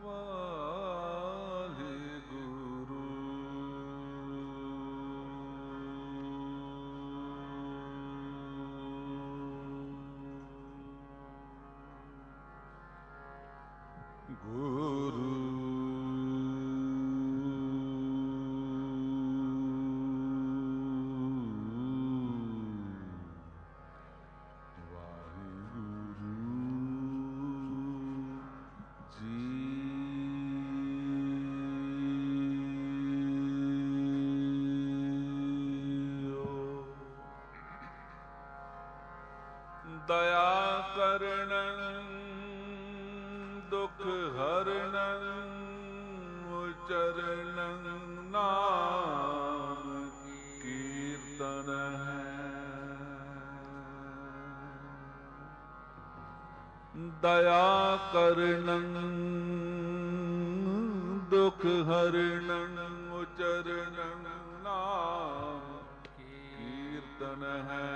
ਵਾਹਿਗੁਰੂ। ਗੁਰੂ ਦਇਆ ਕਰਨੰ ਦੁਖ ਹਰਨੰ ਉਚਰਨੰ ਨਾਮ ਕੀਰਤਨ ਹੈ। ਦਇਆ ਕਰਨੰ ਦੁਖ ਹਰਨੰ ਉਚਰਨੰ ਨਾਮ ਕੀਰਤਨ ਹੈ।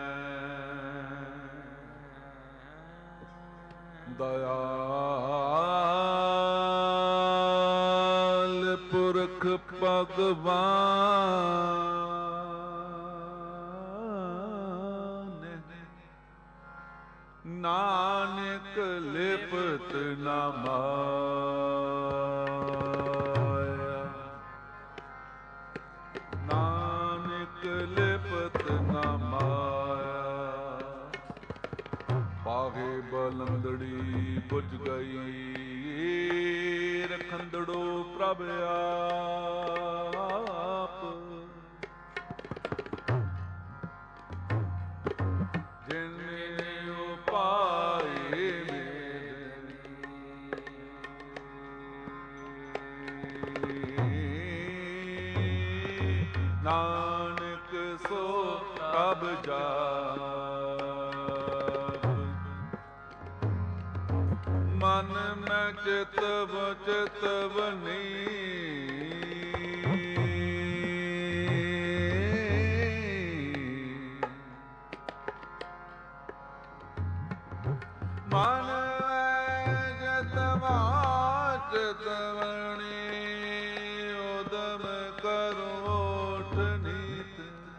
ਦਇਆਲ ਪੁਰਖ ਭਗਵਾਨ ਨਾਨਕ ਲਿਪਤ ਨ ਮਾਇਆ। ਨਾਨਕ ਲਿਪਤ ਨ ਮਾਇਆ। ਪਾਗੇ ਬਲੰਦੜੀ ਬੁਝ ਗਈ ਰਖੰਦੜੋ ਪ੍ਰਭ ਆਪ। ਜਿਨੇ ਉਪਾਏ ਨਾਨਕ ਸੋ ਪ੍ਰਭ ਜਾਪ। ਮਨ ਮੈਂ ਚਿਤਵ ਚਿਤਵਨੀ ਮਨ ਚਿਤਵਾ ਚਿਤਵਨੀ ਉਦਮ ਕਰੋ ਉਠ ਨੀਤ।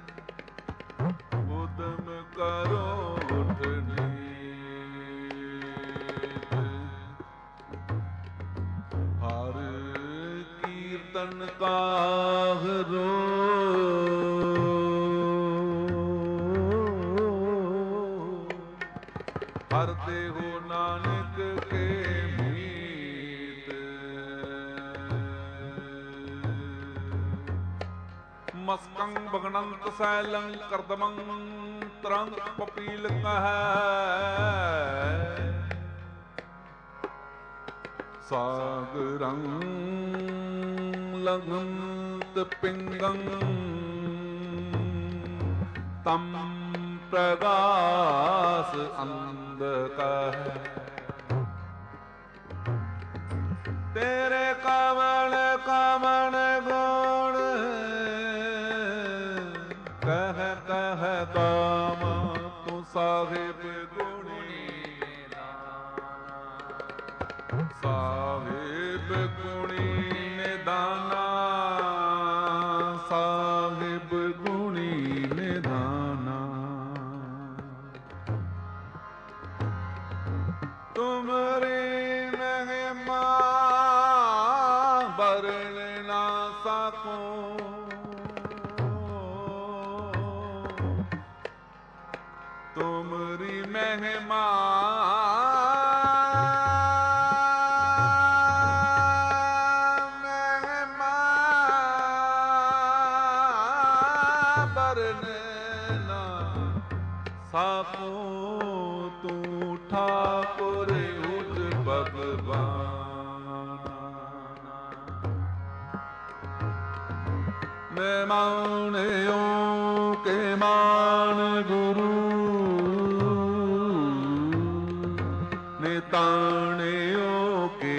ਉਦਮ ਕਰੋ ਉਠ ਨੀਤ। ਹਰ ਕੀਰਤਨ ਕਾਹਰੋ ਹਰ ਦੇਹੋ ਨਾਨਕ ਕੇ ਮੀਤ। ਮਸਕੰ ਭਗਨੰਤ ਸੈਲੰ ਕਰਦਮੰ ਤਰੰਗ ਪਪੀਲ ਕਹੈ। ਸਾਗਰੰ ਲਘੰਤ ਪਿੰਗੰ ਤਮ ਪ੍ਰਗਾਸ ਅੰਧਕਹਿ। ਤੇਰੇ ਕਵਣ ਕਵਣ ਗੁਣ ਕਹਿ ਕਹਿ ਕਾਮ ਤੂੰ ਸਾਹਿਬ ਗੁਣੀ ਨਿਦਾਨ। ਸਾਹਿਬ ਗੁਣੀ ਨਿਦਾਨਾ। ਸਾਹਿਬ ਗੁਣੀ ਨਿਦਾਨਾ। ਤੁਮਰੀ ਮਹਿਮਾ ਬਰਨ ਨਾ ਸਕੂੰ। ਤੁਮਰੀ ਮਹਿਮਾ ਮਹਿਮਾ ਬਰਨ ਨਾ ਸਕੂੰ। ਤੂੰ ਠਾਕੁਰ ਉਜ ਭਗਵਾਨ। ਮੈਂ ਮਾਣਿਓ ਕੇ ਮਾਣ ਗੁਰੂ ਨੇ ਤਾਣਿਓ ਕੇ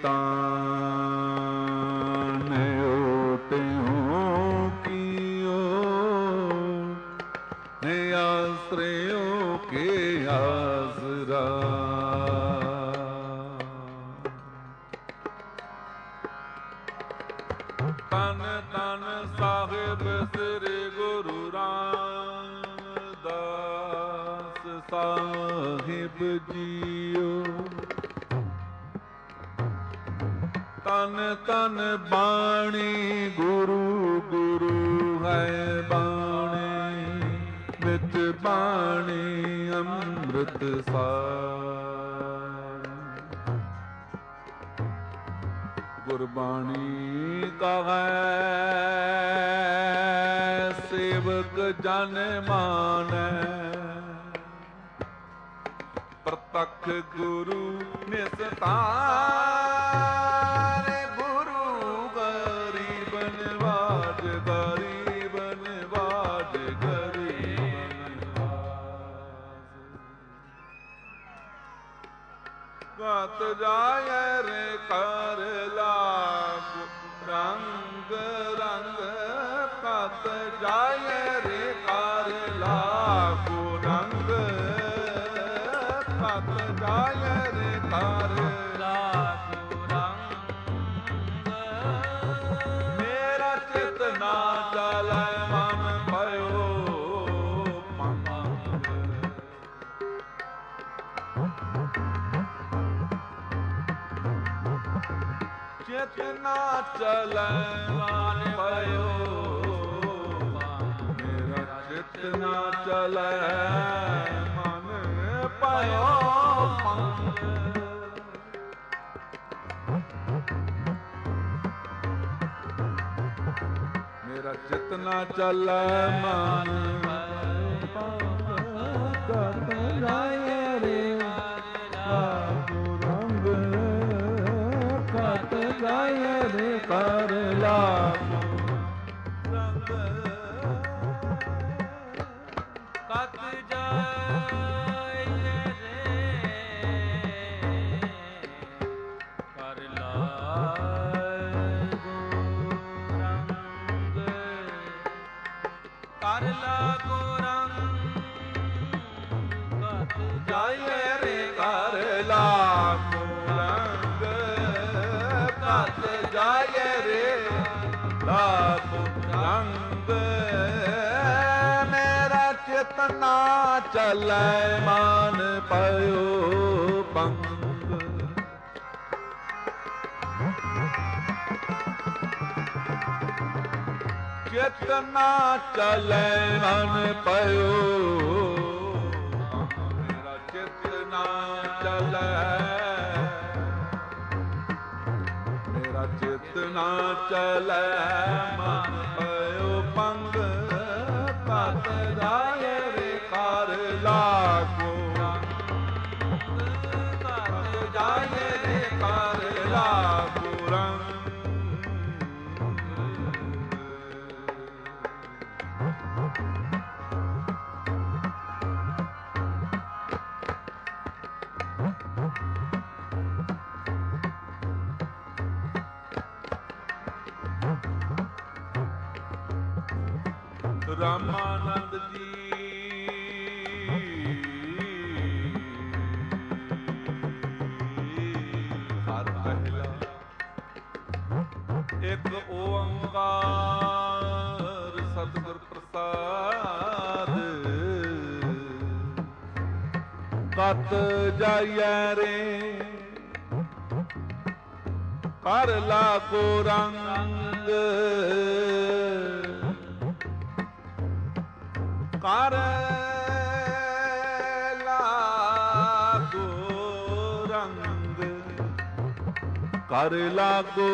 ਤਾਣਿਓ ਤਿਉ ਕੀਓ ਨੇ ਆਸਰਿਓ ਕੇ ਆਸਰਾ। ਧੰਨ ਧੰਨ ਸਾਹਿਬ ਸ੍ਰੀ ਗੁਰੂ ਰਾਮਦਾਸ ਸਾਹਿਬ ਜੀਓ। ਤਨ ਤਨ ਬਾਣੀ ਗੁਰੂ ਗੁਰੂ ਹੈ ਬਾਣੀ, ਵਿੱਚ ਬਾਣੀ ਅੰਮ੍ਰਿਤ ਸਾਰ। ਗੁਰਬਾਣੀ ਕਹੈ ਸੇਵਕ ਜਨ ਮਾਨੈ, ਪ੍ਰਤੱਖ ਗੁਰੂ ਨਿਸਤਾਰ। ਗੁਰੂ ਗਰੀਬ ਨਿਵਾਜ, ਗਰੀਬ ਨਿਵਾਜ, ਗਰੀਬ ਨਿਵਾਜ। ਗਤ ਜਾਏ ਰੇ ਕਰ ਲਾਗ ਰੰਗ ਰੰਗ, ਗਤ ਜਾਏ ਰੇ ਕਰ ਲਾਗੋ ਰੰਗ, ਗਤ ਜਾਏ ਰੇ ਕਰ ਲਾਗੋ ਰੰਗ। ਮੇਰਾ ਚਿਤ ਨਾ ਚਲੈ ਮਨ ਭਇਓ ਪੰਗ। ਚਿਤ ਨਾ ਚਲੈ ਮਨ ਭਇਓ, ਮੇਰਾ ਚਿਤ ਨਾ ਚਲੈ ਮਨ ਭਇਓ ਪੰਗ। ਮੇਰਾ ਚਿਤ ਨਾ ਚਲੈ ਮਨ ਗਤ ਜਾਏ ਰੇ ਲਾਗੋ ਰੰਗ, ਗਤ ਜਾਏ ਰੇ ਕਰ ਲਾਗੋ ਰੰਗ। ਗਤ ਜਾਏ ਰੇ ਕਰ ਲਾਗੋ ਰੰਗ, ਕਰ ਲਾਗੋ ਰੰਗ। ਗਤ ਜਾਏ ਰੇ ਕਰ ਲਾਗੋ ਰੰਗ, ਗਤ ਜਾਏ ਰੇ ਲਾਗੋ ਰੰਗ। ਮੇਰਾ ਚਿਤ ਨਾ ਚਲੈ ਮਨ ਭਇਓ ਪੰਗ। ਚਿਤ ਨਾ ਚਲੈ ਮਨ ਭਇਓ, ਮੇਰਾ ਚਿਤ ਨਾ ਚਲੈ, ਮੇਰਾ ਚਿਤ ਨਾ ਚਲੈ ਮਨ ਭਇਓ ਪੰਗ। ਗਤ ਜਾਏ ਰੇ ਕਰ ਲਾਗੋ ਰੰਗ, ਗਤ ਜਾਏ ਰੇ ਕਰ ਲਾਗੋ ਰੰਗ। ਰਾਮਾਨੰਦ ਜੀ ਹਰ ਪਹਿਲਾ ਇੱਕ ਓੰਕਾਰ ਸਤਿਗੁਰ ਪ੍ਰਸਾਦ। ਗਤ ਜਾਈਐ ਰੇ ਕਰ ਲਾਗੋ ਰੰਗ, ਕਰ ਲਾਗੋ ਰੰਗ, ਕਰ ਲਾਗੋ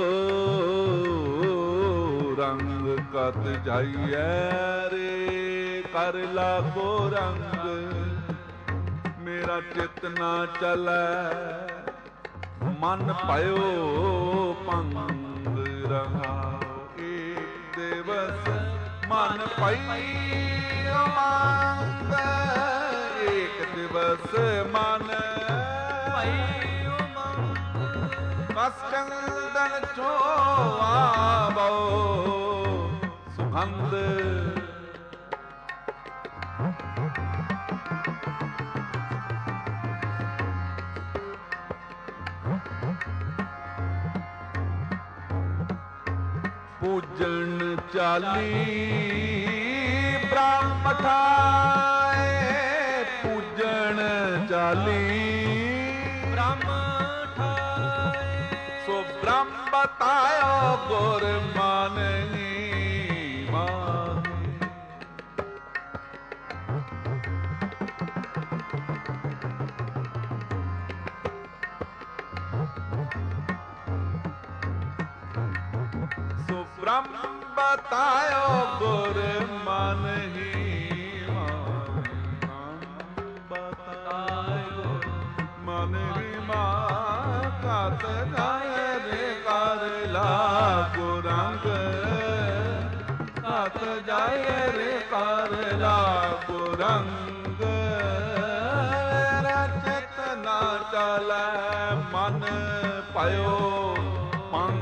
ਰੰਗ। ਗਤ ਜਾਈਐ ਰੇ ਕਰ ਲਾਗੋ ਰੰਗ, ਮੇਰਾ ਚਿਤ ਨਾ ਚਲੈ ਮਨ ਭਇਓ ਪੰਗ। ਰਹਾਉ ਏਕ ਦਿਵਸ ਮਨ ਭਇਓ ਮੰਗ, ਏਕ ਦਿਵਸ ਮਨ ਭਇਓ ਮੰਗ। ਕਸ ਚੰਦਨ ਚੋ ਆਵੋ ਸੁਖੰਦ। ਪੂਜਣ ਚਾਲੀ ਬ੍ਰਹਮ ਠਾਏ, ਪੂਜਣ ਚਾਲੀ ਬ੍ਰਹਮ ਠਾਏ। ਸੋ ਬ੍ਰਹਮ ਬਤਾਇਓ ਗੁਰ ਮਾਨਹੀ ਮਾਹੀ। ਸੋ ਬ੍ਰਹਮ ਬਤਾਇਓ ਗੁਰ ਮਾਨਹੀ ਮਾਹੀ। ਬਤਾਇਓ ਮਾਨਹੀ ਮਾਹ ਕਤ ਜਾਏ ਕਰ ਲਾਗੁ ਰੰਗ, ਕਤ ਜਾਏ ਰੇ ਕਰ ਲਾਗੁ ਰੰਗ। ਰਚਿਤ ਨਾ ਚਲੈ ਮਨ ਪਇਓ ਪੰਗ,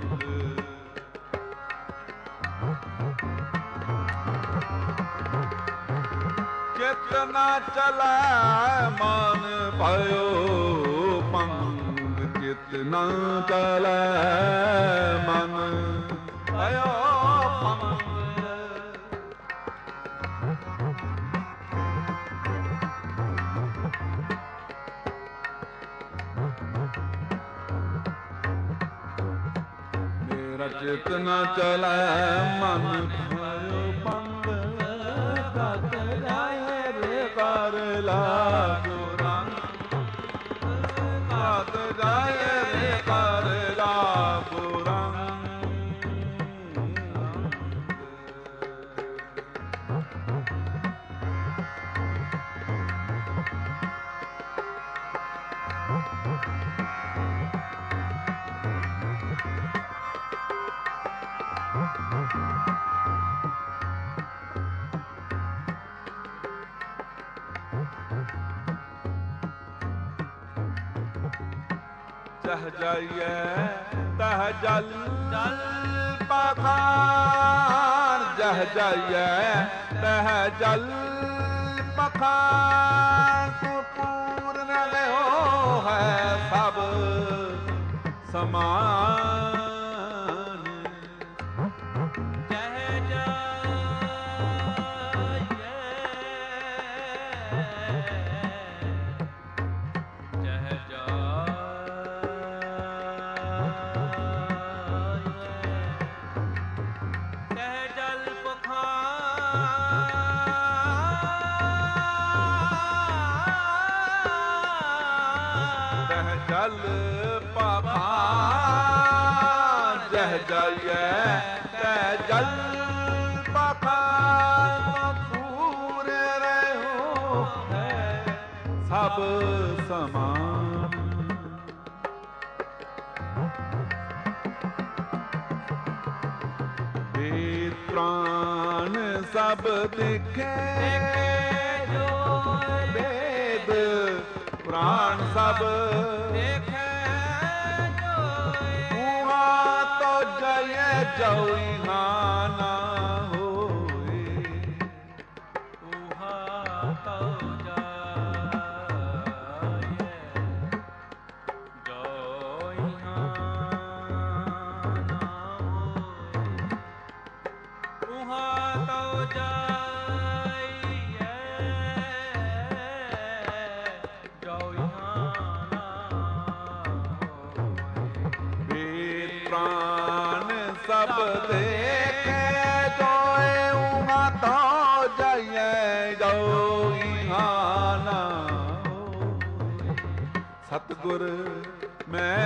ਚਿਤ ਨਾ ਚਲੈ ਮਨ ਪਇਓ ਪੰਗ, ਚਿਤ ਨਾ ਚਲੈ ਮਨ ਪਇਓ ਪੰਗ। ਮੇਰਾ ਚਿਤ ਨਾ ਚਲੈ ਮਨ ਪਇਓ ਪੰਗ, ਕਤ ਜਾਏ ਰੇ ਕਰ ਲਾਗੁ ਰੰਗ, ਕਤ ਜਾਏ ਰੇ ਕਰ ਲਾਗੁ ਰੰਗ। ਚਹ ਜਾਈਐ ਤਹ ਜਲ ਜਲ ਪਖਾਨ, ਜਹ ਜਾਈਐ ਤਹ ਜਲ ਪਖਾਨ। ਤੂੰ ਪੂਰਨ ਲਿਓ ਹੈ ਸਭ ਸਮਾਨ, ਜਹ ਜਾਈਐ ਜਹ ਜਾਈਐ ਤਹ ਜਲ ਪਖਾਨ। ਤਹ ਜਲ ਪਖਾਨ, ਜਹ ਜਾਈਐ ਤਹ ਜਲ ਪਖਾਨ। ਪੂਰ ਰਹਿਓ ਹੈ ਸਭ ਸਮਾਨ, ਵੇਦ ਪ੍ਰਾਣ ਸਭ ਦੇਖੇ ਜੋ, ਵੇਦ ਪ੍ਰਾਣ ਸਭ ਦੇਖੈ ਜੋਇ। ਉਹਾ ਤੋ ਜਯ ਜੋਈ ਨਾ ਹੋਏ, ਉਹਾ ਤਉ ਜਾਇਐ ਜੋਇ ਨਾ ਹੋਇ। ਉਹਾ ਤਉ ਜਾਇਐ ਜੋਇ ਨਾ ਹੋਇ। ਵੇਦ ਪ੍ਰਾਣ ਸਭ ਦੇਖੇ ਜੋਏ, ਉਹਾ ਤੋ ਜਯ ਜੋਈ ਨਾ ਹੋਏ। ਸਤਿਗੁਰ ਮੈਂ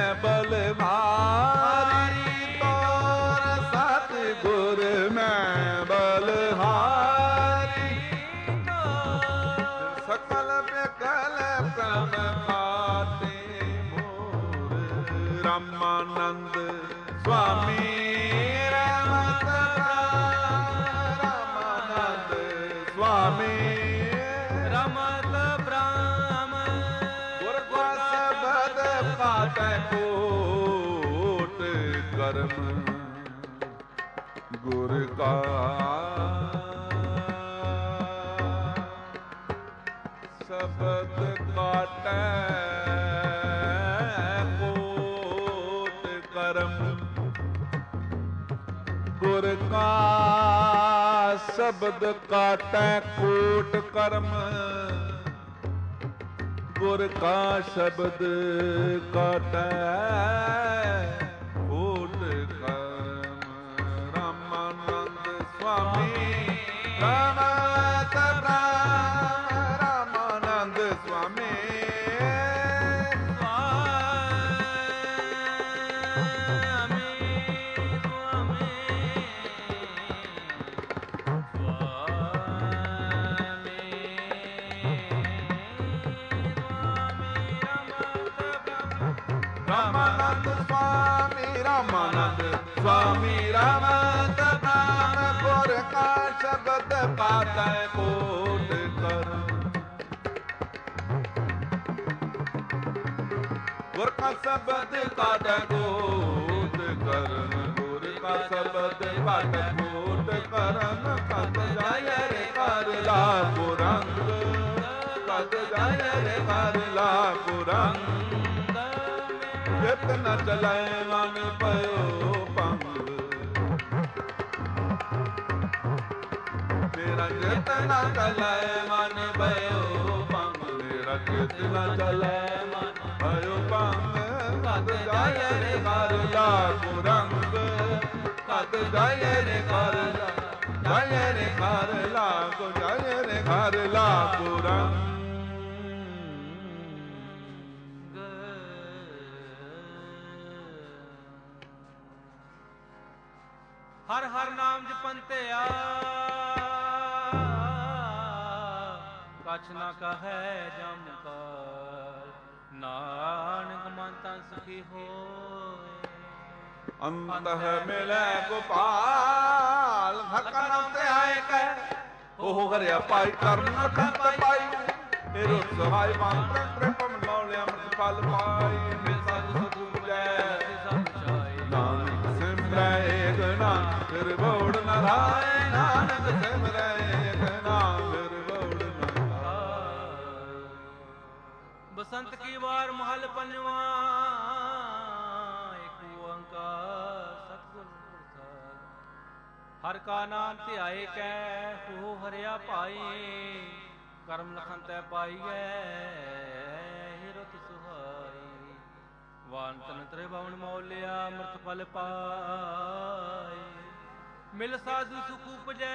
ਬਲਹਾਰੀ ਤੋਰ, ਸਤਿਗੁਰ ਮੈਂ ਬਲਹਾਰੀ ਤੋਰ। ਸਕਲ ਬਿਕਲ ਪ੍ਰਮ ਪਾਤੇ ਮੋਰ, ਰਾਮਾਨੰਦ ਸੁਆਮੀ ਰਮਤ ਰਾਮਾਨੰਦ ਸੁਆਮੀ ਰਮਤ ਬ੍ਰਾਹਮ। ਗੁਰ ਕਾ ਸ਼ਬਦ ਪਾਟੈ ਕੋਟ ਕਰਮ, ਗੁਰ ਕਾ ਸ਼ਬਦ ਕਾਟੈ ਕੋਟ ਕਰਮ। ਗੁਰ ਕਾ ਸ਼ਬਦ ਕਾਟੈ ਕੋਟ ਕਰਮ, ਗੁਰ ਕਾ ਸ਼ਬਦ ਕਾਟੈ ਕੋਟ ਕਰਮ। ਰਾਮਾਨੰਦ ਸੁਆਮੀ ਰਾਮਤ ਪ੍ਰਾਨ, ਰਾਮਾਨੰਦ ਸੁਆਮੀ ਰਾਮਾਨੰਦ ਸੁਆਮੀ, ਰਾਮਾਨੰਦ ਸੁਆਮੀ ਰਾਮਤ ਪ੍ਰਾਨ, ਗੁਰ ਕਾ ਸ਼ਬਦ ਪਾਤੈ ਕੋਟ ਕਰਮ, ਗੁਰ ਕਾ ਸ਼ਬਦ ਪਾਤੈ ਕੋਟ ਕਰਮ, ਗੁਰ ਕਾ ਸ਼ਬਦ ਪਾਤੈ ਕੋਟ ਕਰਮ। ਕਦ ਜਾਇ ਰੇ ਕਰ ਲਾਗੁ ਰੰਗ, ਕਦ ਜਾਇ ਰੇ ਕਰ ਲਾਗੁ ਰੰਗ, ਜਿਤ ਨ ਚਲੈ ਮਨ ਪਇਓ ਭੰਗ, ਮੇਰਾ ਜਿਤ ਨ ਚਲੈ ਮਨ ਪਇਓ ਭੰਗ, ਮੇਰਾ ਜਿਤ ਨ ਚਲੈ ਮਨ ਪਇਓ ਭੰਗ। ਕਦ ਜਾਇ ਰੇ ਕਰ ਲਾਗੁ ਰੰਗ, ਕਦ ਜਾਇ ਰੇ ਕਰ ਜਾਇ ਰੇ ਕਰ ਲਾਗੁ, ਜਾਇ ਰੇ ਕਰ ਲਾਗੁ ਰੰਗ। ਹਰ ਹਰ ਨਾਮ ਜਪੰਤਿਆ, ਕਛ ਨਾ ਕਹੈ ਜਮ ਕਰ, ਨਾਨਕ ਮਨ ਤਨ ਸੁਖੀ ਹੋਏ। ਅੰਤਹ ਮਿਲੈ ਗੋਪਾਲ, ਹਕਨ ਧਿਆਇ ਕੈ ਉਹ ਹਰਿਆ ਪਾਈ, ਕਰਨ ਖੰਤ ਪਾਈ, ਇਹ ਰੁੱਤ ਸਹਾਇ ਮਾਨ ਤ੍ਰਿਪਮ ਮੌਲਿਆ ਅੰਮ੍ਰਿਤ ਫਲ ਪਾਈ। ਮਿਲ ਸਾਧੂ ਸਤਿਗੁਰੂ ਜੈ ਨਾਨਕ ਸਿਮਰੈ ਏਕ ਨਾਮ ਫਿਰ ਬੋੜ ਨ ਲਾਏ, ਨਾਨਕ ਸਿਮਰੈ ਏਕ ਨਾਮ ਫਿਰ ਬੋੜ ਨ ਲਾਏ। ਬਸੰਤ ਕੀ ਵਾਰ ਮਹਲ ਪੰਜਵਾ, ਏਕ ਓੰਕਾਰ ਸਤਿਗੁਰ ਪ੍ਰਸਾਦਿ, ਹਰ ਕਾ ਨਾਮ ਧਿਆਏ ਕੈ ਹੋ ਹਰਿਆ ਭਾਈ, ਕਰਮ ਲਖਨ ਤੈ ਪਾਈਐ ਹਿਰਤ ਸੁਹਾਈ। ਵਾਨ ਤਨ ਤ੍ਰਿਭੁਵਨ ਮੌਲਿਆ ਅੰਮ੍ਰਿਤ ਫਲ ਪਾਈ, ਮਿਲ ਸਾਧੂ ਸੁਖ ਉਪਜੈ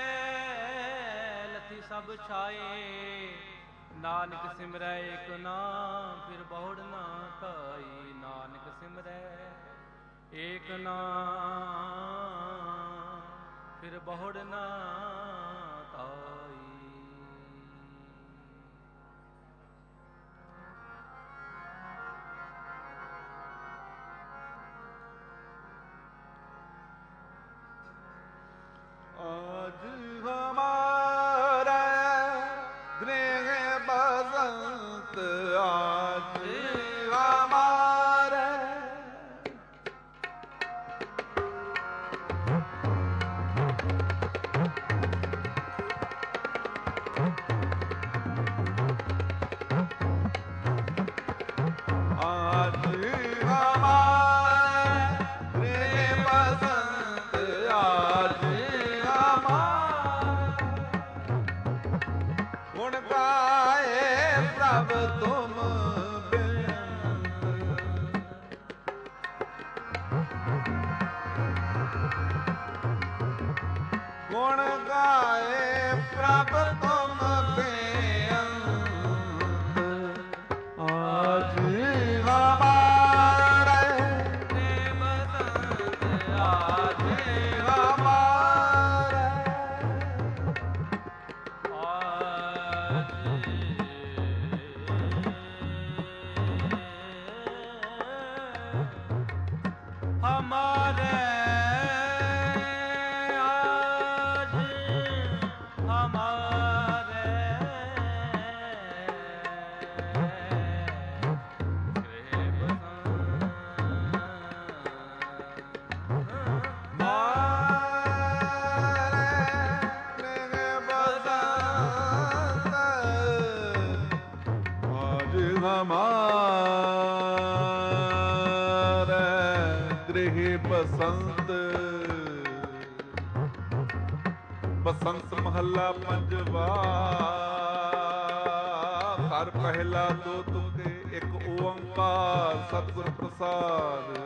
ਲਥੀ ਸਭ ਛਾਏ, ਨਾਨਕ ਸਿਮਰੈ ਏਕ ਨਾਮ ਫਿਰ ਬਹੁੜ ਨਾ ਧਾਈ, ਨਾਨਕ ਸਿਮਰੈ ਏਕ ਨਾਮ ਫਿਰ ਬਹੁੜ ਨਾ ਧਾਈ। आज हमारा गृह बसंत, आज हमारा आज हमारा गृह बसंत, आज गुण गाए प्रभ तुम बेअंत, गुण गाए प्रभ तुम बेअंत, आज हमारे बसंत, आज हमारे हमारे आज हमारे हमारे गृह बसंत, ਬਸੰਤ ਮਹੱਲਾ ਪੰਜਵਾ। ਘਰ ਪਹਿਲਾ ਦੋ ਤੁਕੇ ਇੱਕ ਓੰਕਾਰ ਸਤਿਗੁਰ ਪ੍ਰਸਾਦ।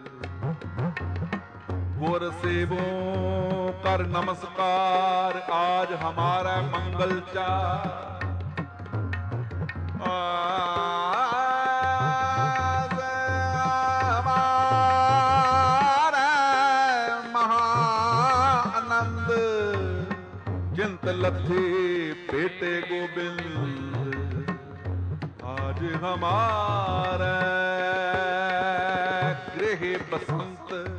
गुर सेवो कर नमस्कार आज हमारा मंगल चार। आज हमारा महाआनंद चिंत लथे बेटे गोबिंद। आज हमारा गृह बसंत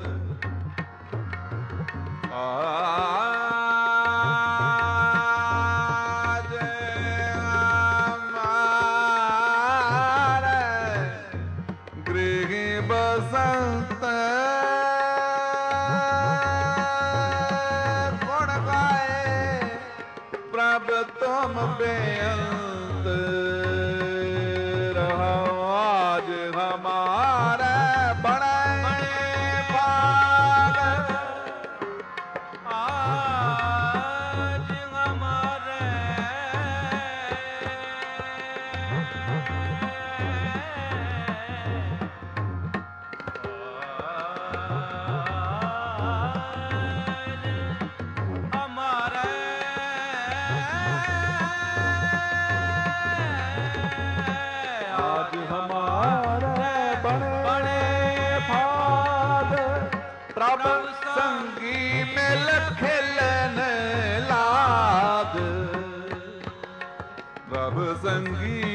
आज हमारे गृह बसंत। गुण गाए प्रभ तुम बेअंत रहो। आज हमारे बड़े संगी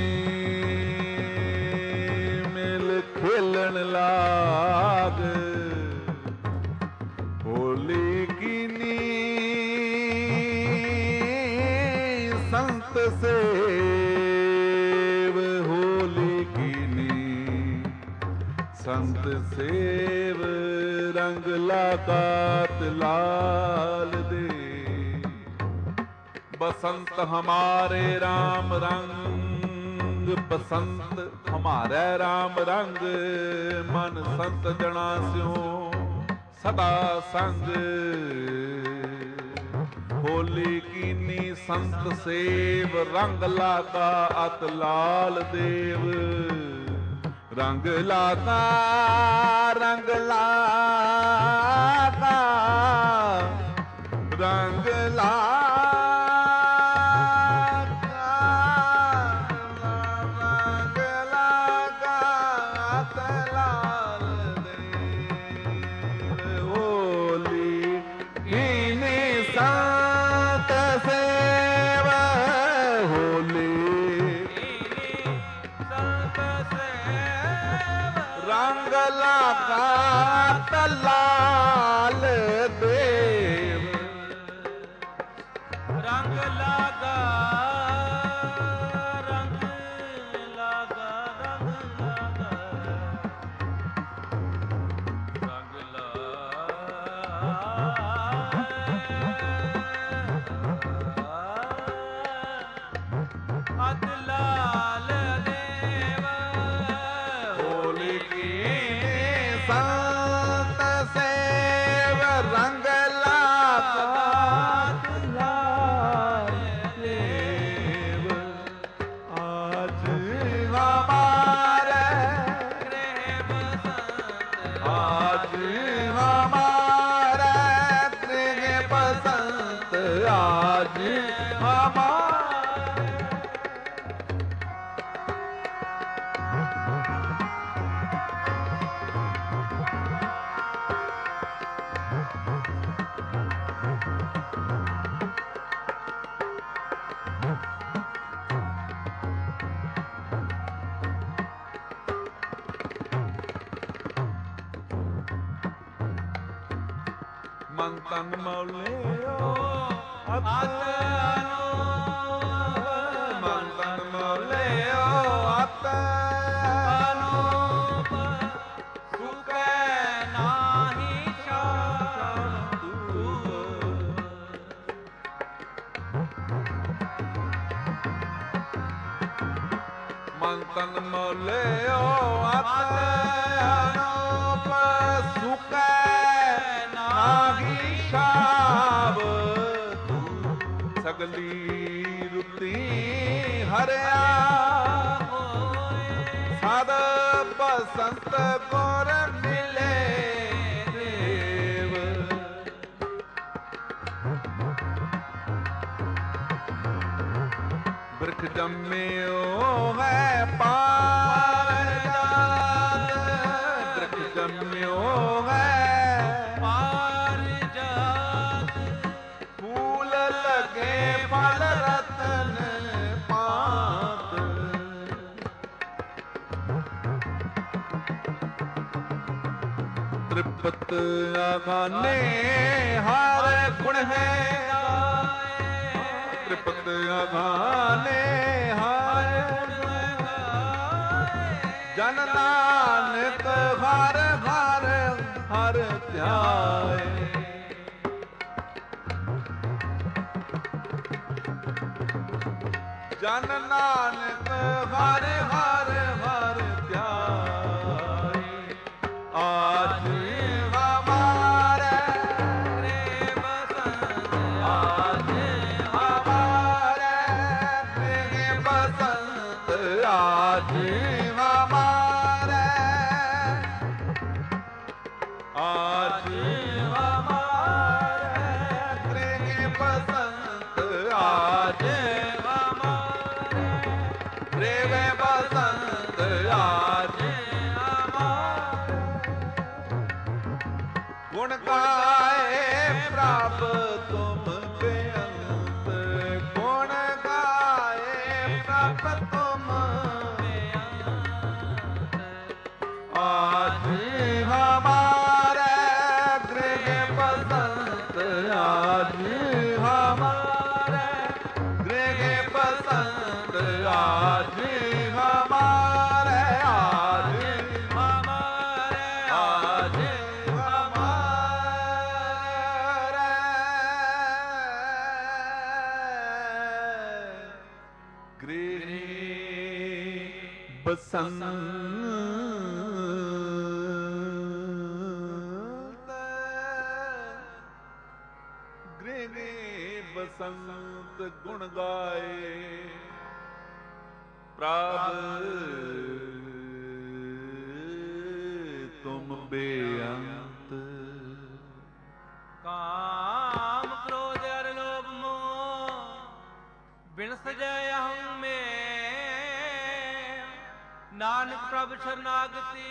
मिल खेलन लाग। होली कीनी संत सेव। होली कीनी संत सेव रंग लाकात लाल दे। बसंत हमारे राम रंग बसंत हमारे राम रंग। मन संत जना स्यो सदा संग। होली कीनी संत सेव रंग लागा अत लाल देव। रंग लागा रंग लागा रंग ला लाल देव। रंग लागा रंग लागा रंग लागा रंग लागा अत लाल देव। होली की संत सेव रंग लागा लाल देव। आज हमारे गृह बसंत। आज हमारे गृह बसंत। आज हमारे मन तन मौलियो अत मन तन मौलियो अत सुकै नाही शांत। मन तन मौलियो अत सुकै नाहि शाब ਸਗਲੀ ਰੁੱਤੀ ਹਰਿਆ ਸਦ ਬਸੰਤ ਗੁਰ ਮਿਲੇ ਦੇਵ ਬਿਰਖ ਜੰਮਿਓ ਹੈ ਪਾਰ ਜਾਤ ਬਿਰਖ ਜੰਮਿਓ ਹੈ ਪਾਰ ਜਾਤ ਫੂਲ ਲਗੇ ਫਲ ਰਤਨ ਪਾਤ ਤ੍ਰਿਪਤ ਆਗਾਨੇ ਹਰ ਗੁਣ ਹੈ ਤ੍ਰਿਪਤ ਆਗਾਨੇ ਹਰ ਗੁਣ ਜਨ ਨਾਨਕ ਹਰ ਹਰ ਹਰ ਧਿਆਏ ਜਨ ਨਾਨਕ ਹਰ ਹਰ ਹਰ ਧਿਆਏ ਆਜ ਹਮਾਰੇ ਰੇ ਬਸੰਤ ਆਜ ਹਮਾਰੇ ਰੇ ਬਸੰਤ ਆਜ ਹਮਾਰੇ ਆਜ ਹਮਾਰੇ ਰੇ ਬਸੰਤ ਆਜ रेवे बसंत आज गुण गाए प्रभ तुम बेअंत गुण गाए प्रभ तुम आज हमारे गृह बसंत आज हमारे गृह बसंत आज हमारे आज हमारे आज हमारे गृह बसंत गृह बसंत गुण गाए प्रभ तुम बेअंत काम क्रोध अर लोभ मोह बिन सजय अहं में नानक प्रभ शरणागति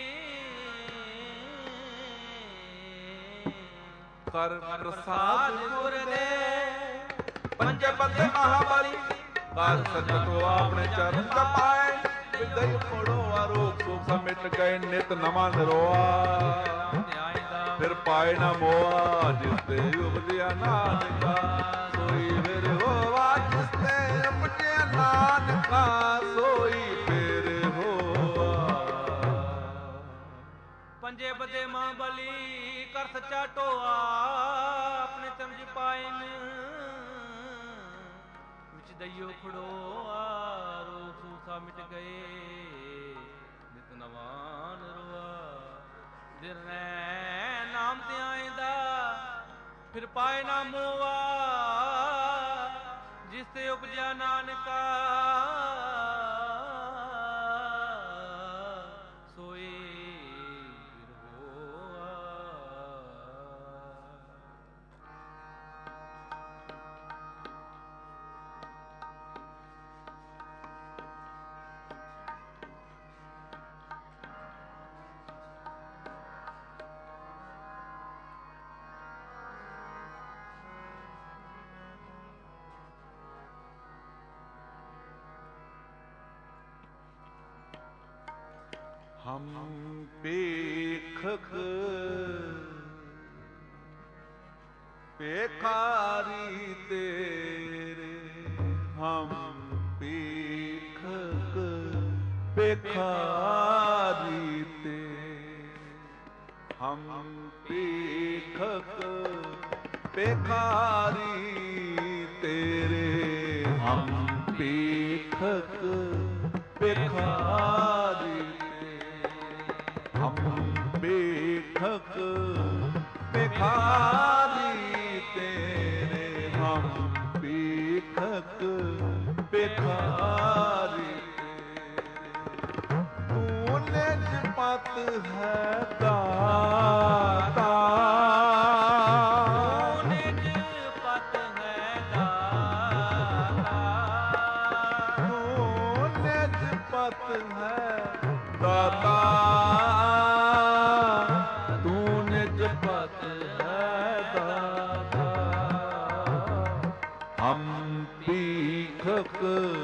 कर प्रसाद गुर दे पंचपद महाबली काल सततो आपने चरण तपाए विदय पड़ो आरोग सुख समिट गए नित नमा निरोआ फिर पाए न मोआ जिसते उपजया नानका सोई फिर होवा जिसते उपजया नानका सोई फिर होआ पंजे बदे महाबली कर सच्चा टोआ अपने चमज पाइन दइयो खड़ो आरो सूसा मिट गए नित नवान रोआ दिल नाम ते आएंदा फिर पाए ना मोआ जिसते उपजा नानका सोए फिर होआ हम पेखक पेखारी तेरे हम पेखक पेखारी तेरे हम पेखक पेखारी तेरे हम पेखक पेखारी हम बेखक बेखारी तेरे हम बेखक ਬਿਖਾਰੀ ਤੂੰ ਨਿਜ ਪਤ ਹੈ ਦਾਤਾ ਤੂੰ ਨਿਜ ਪਤ ਹੈ ਦਾਤਾ ਤੂੰ ਨਿਜ ਪਤ ਹੈ ਦਾਤਾ ਤੂੰ ਨਿਜ ਪਤ ਹੈ ਦਾਤਾ ਹਮ ਭੀਖਕ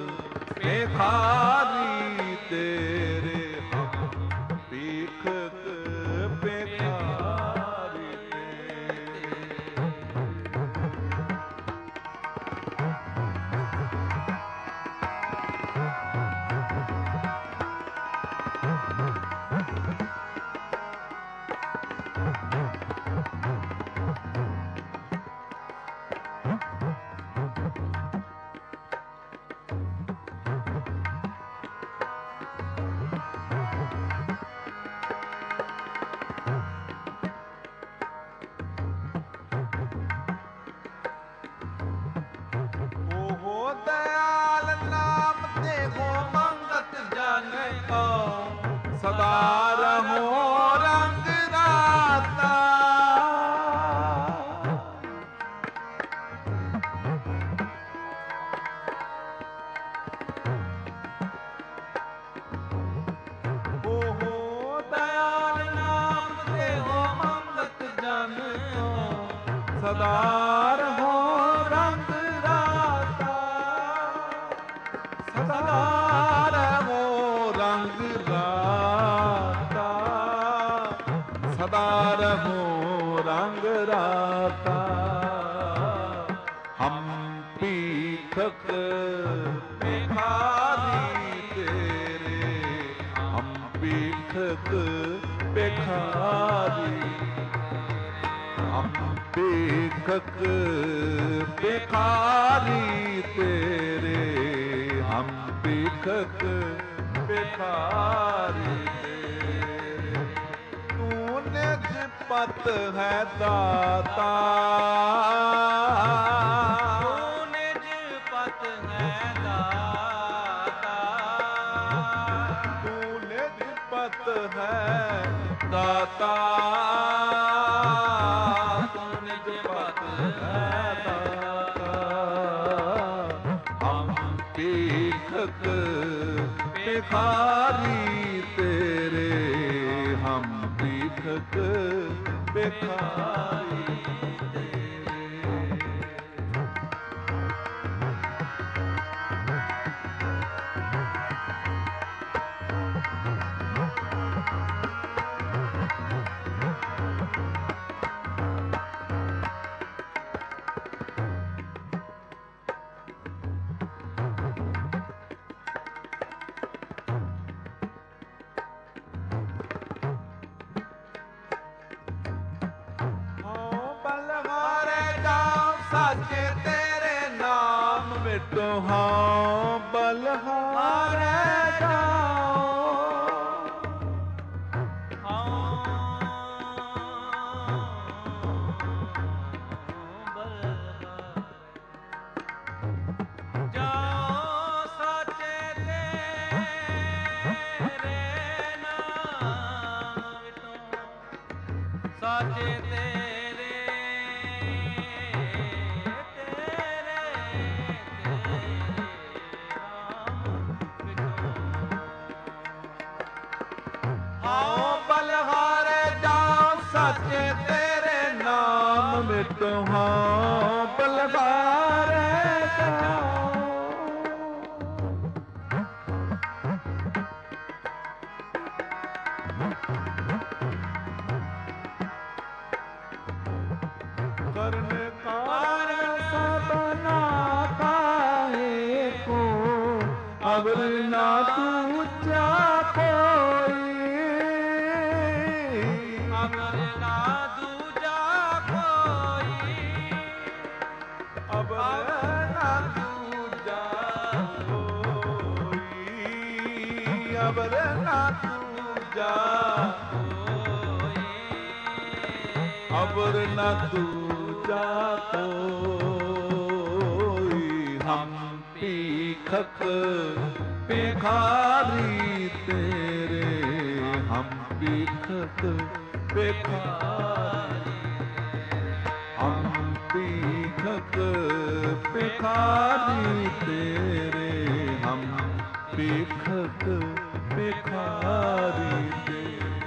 ਭਿਖਾਰੀ ਤੇਰੇ ਹਮ ਭੀਖਕ ਭਿਖਾਰੀ ਤੇਰੇ ਓਹ ਦਇਆਲ ਨਾਮ ਤੇ ਹੋ ਮੰਗਤ ਜਨ ਕੋ ਸਦਾ ਰਹੋ ਰੰਗ ਰਾਤਾ ਓਹ ਦਇਆਲ ਨਾਮ ਤੇ ਹੋ ਮੰਗਤ ਜਨ ਕੋ ਸਦਾ ਰਹੋ ਰੰਗ ਰਾਤਾ ਸਦਾ ਰਹੋ ਰੰਗ ਰਾਤਾ ਸਦਾ ਰਹੋ ਰੰਗ ਰਾਤਾ ਹਮ ਭੀਖਕ ਭਿਖਾਰੀ ਤੇਰੇ ਹਮ ਭੀਖਕ ਭਿਖਾਰੀ ਹਮ ਭੀਖਕ ਭਿਖਾਰੀ ਤੇਰੇ ਹਮ ਭੀਖਕ ਭਿਖਾਰੀ ਤੇਰੇ ਤੂੰ ਨਿਜ ਪਤ ਹੈ ਦਾਤਾ ਤੂੰ ਨਿਜ ਪਤ ਹੈ ਦਾਤਾ ਤੂੰ ਨਿਜ ਪਤ ਹੈ ਦਾਤਾ ਤੂੰ ਨਿਜ ਪਤ ਹੈ ਦਾਤਾ ਹਮ ਭੀਖਕ ਭਿਖਾਰੀ ਤੇਰੇ ਹਮ ਭੀਖਕ ਭਿਖਾਰੀ ਤੇਰੇ ਸਾਚੇ ਤੇਰੇ ਨਾਮ ਮਿਟੋ ਹਾਂ ਬਲਹਾਰੇ ਜਾਓ ਜਾਓ ਸਾਚੇ ਤੇਰੇ ਨਾਮ ਵਿਟੋ ਸਾਚੇ ਤੇਰੇ ਸਾਚੇ ਤੇਰੇ ਨਾਮ ਮਿਟੋ ਹਾਂ ਬਲਹਾਰੇ ਜਾਓ ਕਰਨ ਕਾਰਨ ਸਭਨਾ ਕਾਹੇ ਕੋ ਅਵਰ ਨਾ ਦੂਜਾ ਕੋਈ ਅਮਰ ਨਾ ਦੂਜਾ ਕੋਈ ਅਵਰ ਨਾ ਦੂਜਾ ਕੋਈ ਅਵਰ ਨਾ ਦੂਜਾ ਅਵਰ ਨਾ ਦੂਜਾ ਕੋਈ ਹਮ ਭੀਖ ਭੀਖਕ ਭਿਖਾਰੀ ਤੇਰੇ ਹਮ ਭੀਖਕ ਭਿਖਾਰੀ ਹਮ ਭੀਖਕ ਭਿਖਾਰੀ ਤੇਰੇ ਹਮ ਭੀਖਕ ਭਿਖਾਰੀ ਤੇਰੇ।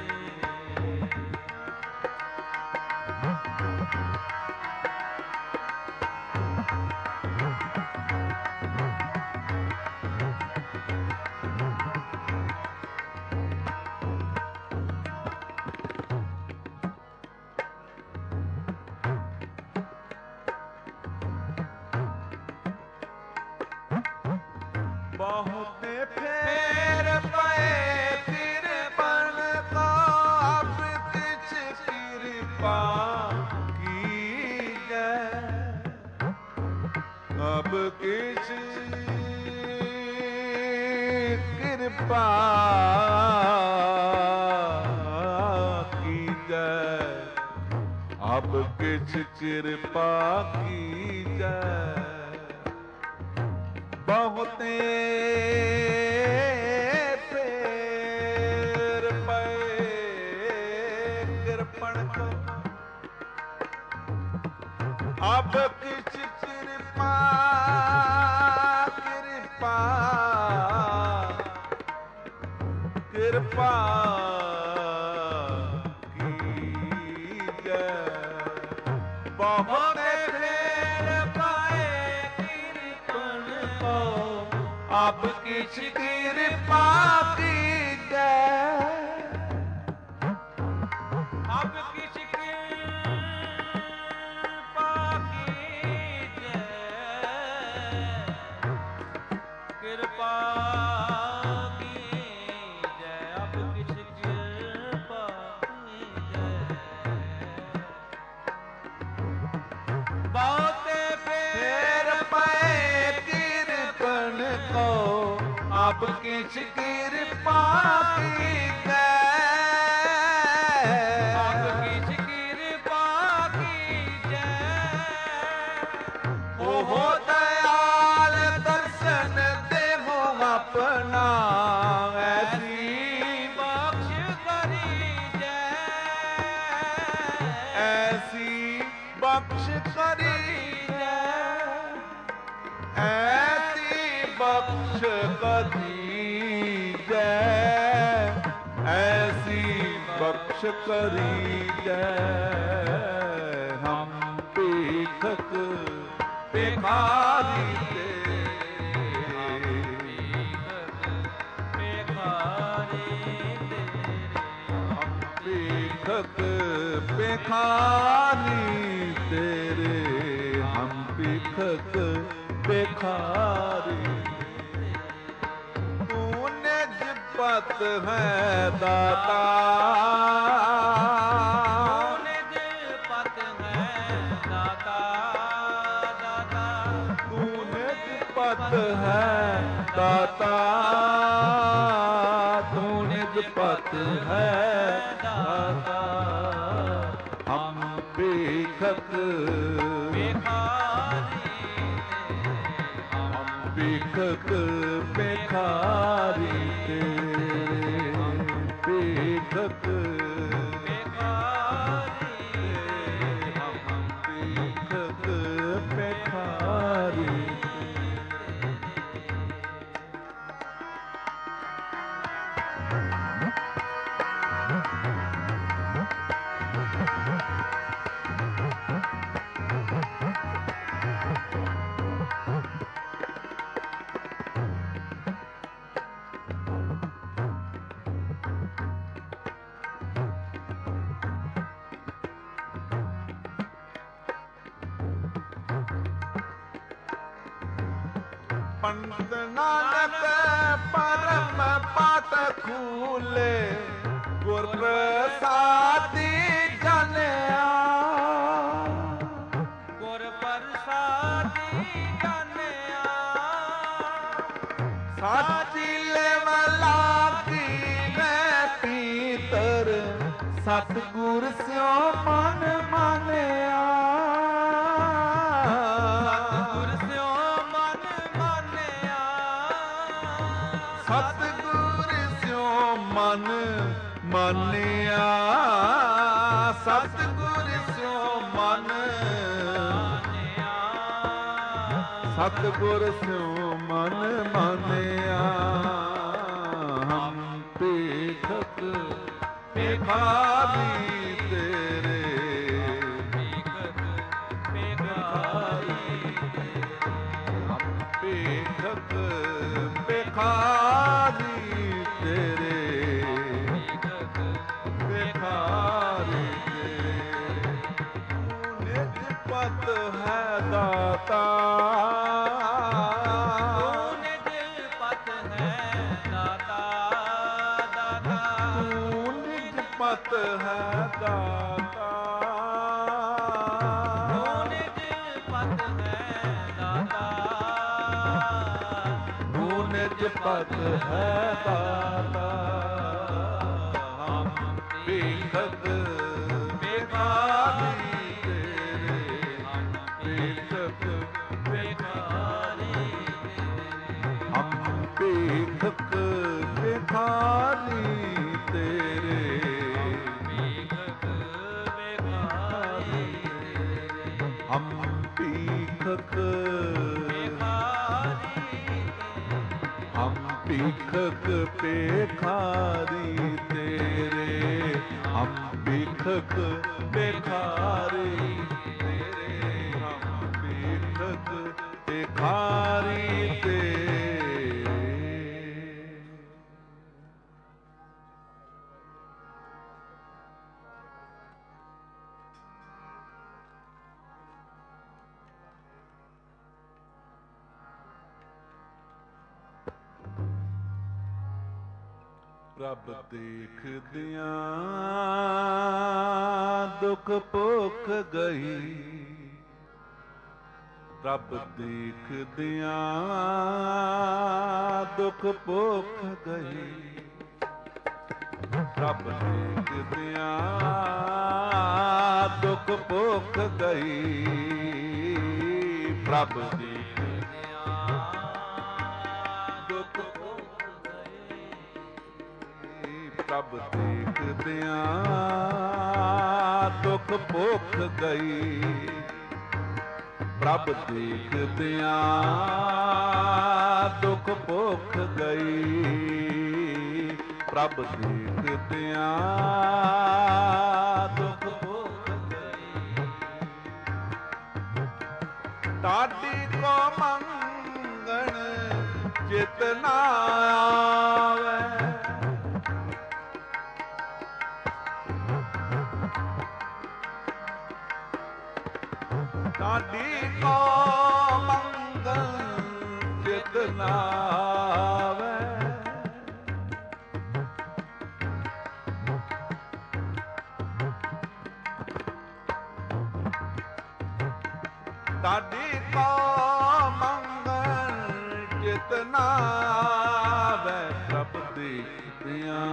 बहुते फेर पए तिरपन को अब तिछ कृपा की जय अब किछ कृपा की जय अब किछ कृपा की जय। बहुते फेर पए कृपण को अब किछ कृपा कृपा कृपा की जय। बहुते अब किछ कृपा की जय अब किछ कृपा की जय कृपा की जय अब किछ कृपा की जय। बहुते फेर पए कृपण को अब किछ कृपा की जय अब किछ कृपा की जय। हो दयाल दर्शन देहो अपना ऐसी बख्श करी जय ऐसी बख्श करी ऐसी बख्श करी जय ऐसी बख्श करी जय। हम भीखक भिखारी भीखक भिखारी तेरे हम भीखक भिखारी। तू निज पत है दाता निज पत है दाता दाता तू निज पत है दाता तू निज पत है दाता। हम भीखक भीखक भिखारी तेरे भीखक भिखारी हम भीखक भिखारी। पंत नानक परम पात खूले गुर प्रसादी जनिया गुर प्रसादी जनिया साची लेवला की पीतर सतगुर स्यो मन मानिया सतगुर स्यो मन मानिया ਮਾਨਿਆ ਸਤਿਗੁਰ ਸਿਉ ਮਨ ਮਾਨਿਆ ਸਤਿਗੁਰ ਸਿਉ ਮਨ ਮਾਨਿਆ ਹਮ ਭੇਖਕ ਭਿਖਾਰੀ ਤੇਰੇ ਭੇਖਕ ਭਿਖਾਰੀ ਹਮ ਭੇਖਕ ਭਿਖਾਰੀ ਤੇਰੇ ਭੇਖਕ ਭਿਖਾਰੀ ਤੇਰੇ ਨਿਜ ਪਤ ਹੈ ਦਾਤਾ ਤੂੰ ਨਿਜ ਪਤ ਹੈ ਦਾਤਾ ਦਾਤਾ ਤੂੰ ਨਿਜ ਪਤ ਹੈ ਦਾਤਾ ਤੂੰ ਨਿਜ ਪਤ ਹੈ ਦਾਤਾ ਤੂੰ ਨਿਜ ਪਤ ਹੈ ਦਾਤਾ ਹਮ ਭੇਖਕ ਭਿਖਾਰੀ ਤੇਰੇ ਭੇਖਕ ਭਿਖਾਰੀ ਹਮ ਭੇਖਕ ਭਿਖਾਰੀ ਤੇਰੇ ਭੇਖਕ ਭਿਖਾਰੀ ਹਮ ਭੇਖਕ ਹਮ ਭੇਖਕ ਭਿਖਾਰੀ ਤੇਰੇ ਹਮ ਭੇਖਕ ਭਿਖਾਰੀ ਤੇਰੇ ਹਮ ਭੇਖਕ ਭਿਖਾਰੀ ਤੇਰੇ। ਪ੍ਰਭ ਦੇਖਦਿਆਂ ਦੁਖ ਭੁੱਖ ਗਈ ਪ੍ਰਭ ਦੇਖਦਿਆਂ ਦੁਖ ਭੁੱਖ ਗਈ ਪ੍ਰਭ ਦੇਖਦਿਆਂ ਦੁਖ ਭੁੱਖ ਗਈ ਪ੍ਰਭ ਦੇਖਦਿਆਂ ਦੁਖ ਭੁੱਖ ਗਈ ਪ੍ਰਭ ਦੇਖਦਿਆਂ ਦੁਖ ਭੁੱਖ ਗਈ ਪ੍ਰਭ ਦੇਖਦਿਆਂ ਦੁਖ ਭੁੱਖ ਗਈ ਪ੍ਰਭ ਦੇਖਦਿਆਂ ਦੁਖ ਭੁੱਖ ਗਈ ਤਾਡੀ ਕੋ ਮੰਗਣ ਚਿਤ ਨਾ ਆਵੇ ਤਾਡੀ ਕੋ ਮੰਗਲ ਚਿਤ ਨਾ ਆਵੇ ਤਾਡੀ ਕੋ ਮੰਗਲ ਚਿਤ ਨਾ ਆਵੇ ਪ੍ਰਭ ਦੇਖਦਿਆਂ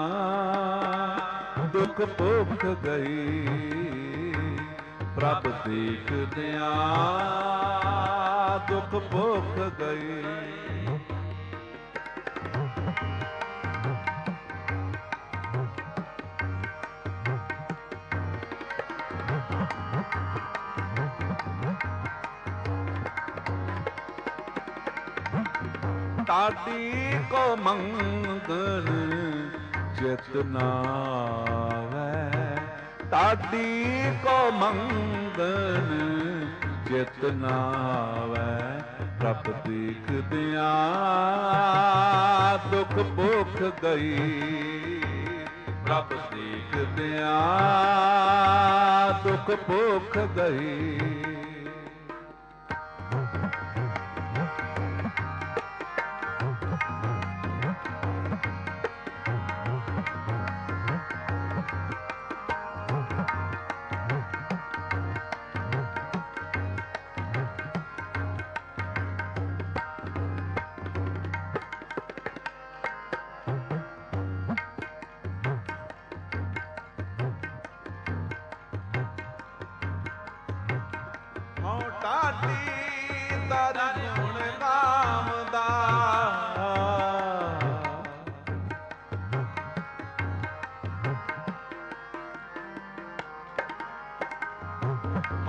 ਦੁਖ ਭੁੱਖ ਗਈ ਪ੍ਰਭ ਦੇਖਦਿਆਂ ਦੁਖ ਭੁੱਖ ਗਈ ਤਾਡੀ ਕੋ ਮੰਗਣ ਚਿਤ ਨਾ ਆਵੇ ਤਾਡੀ ਕੋ ਮੰਗਣ ਚਿਤ ਨਾ ਆਵੇ ਪ੍ਰਭ ਦੇਖਦਿਆਂ ਦੁਖ ਭੁੱਖ ਗਈ ਪ੍ਰਭ ਦੇਖਦਿਆਂ ਦੁਖ ਭੁੱਖ ਗਈ ਤਾਡੀ ਦਰ ਗੁਣ ਨਾਮ ਦਾ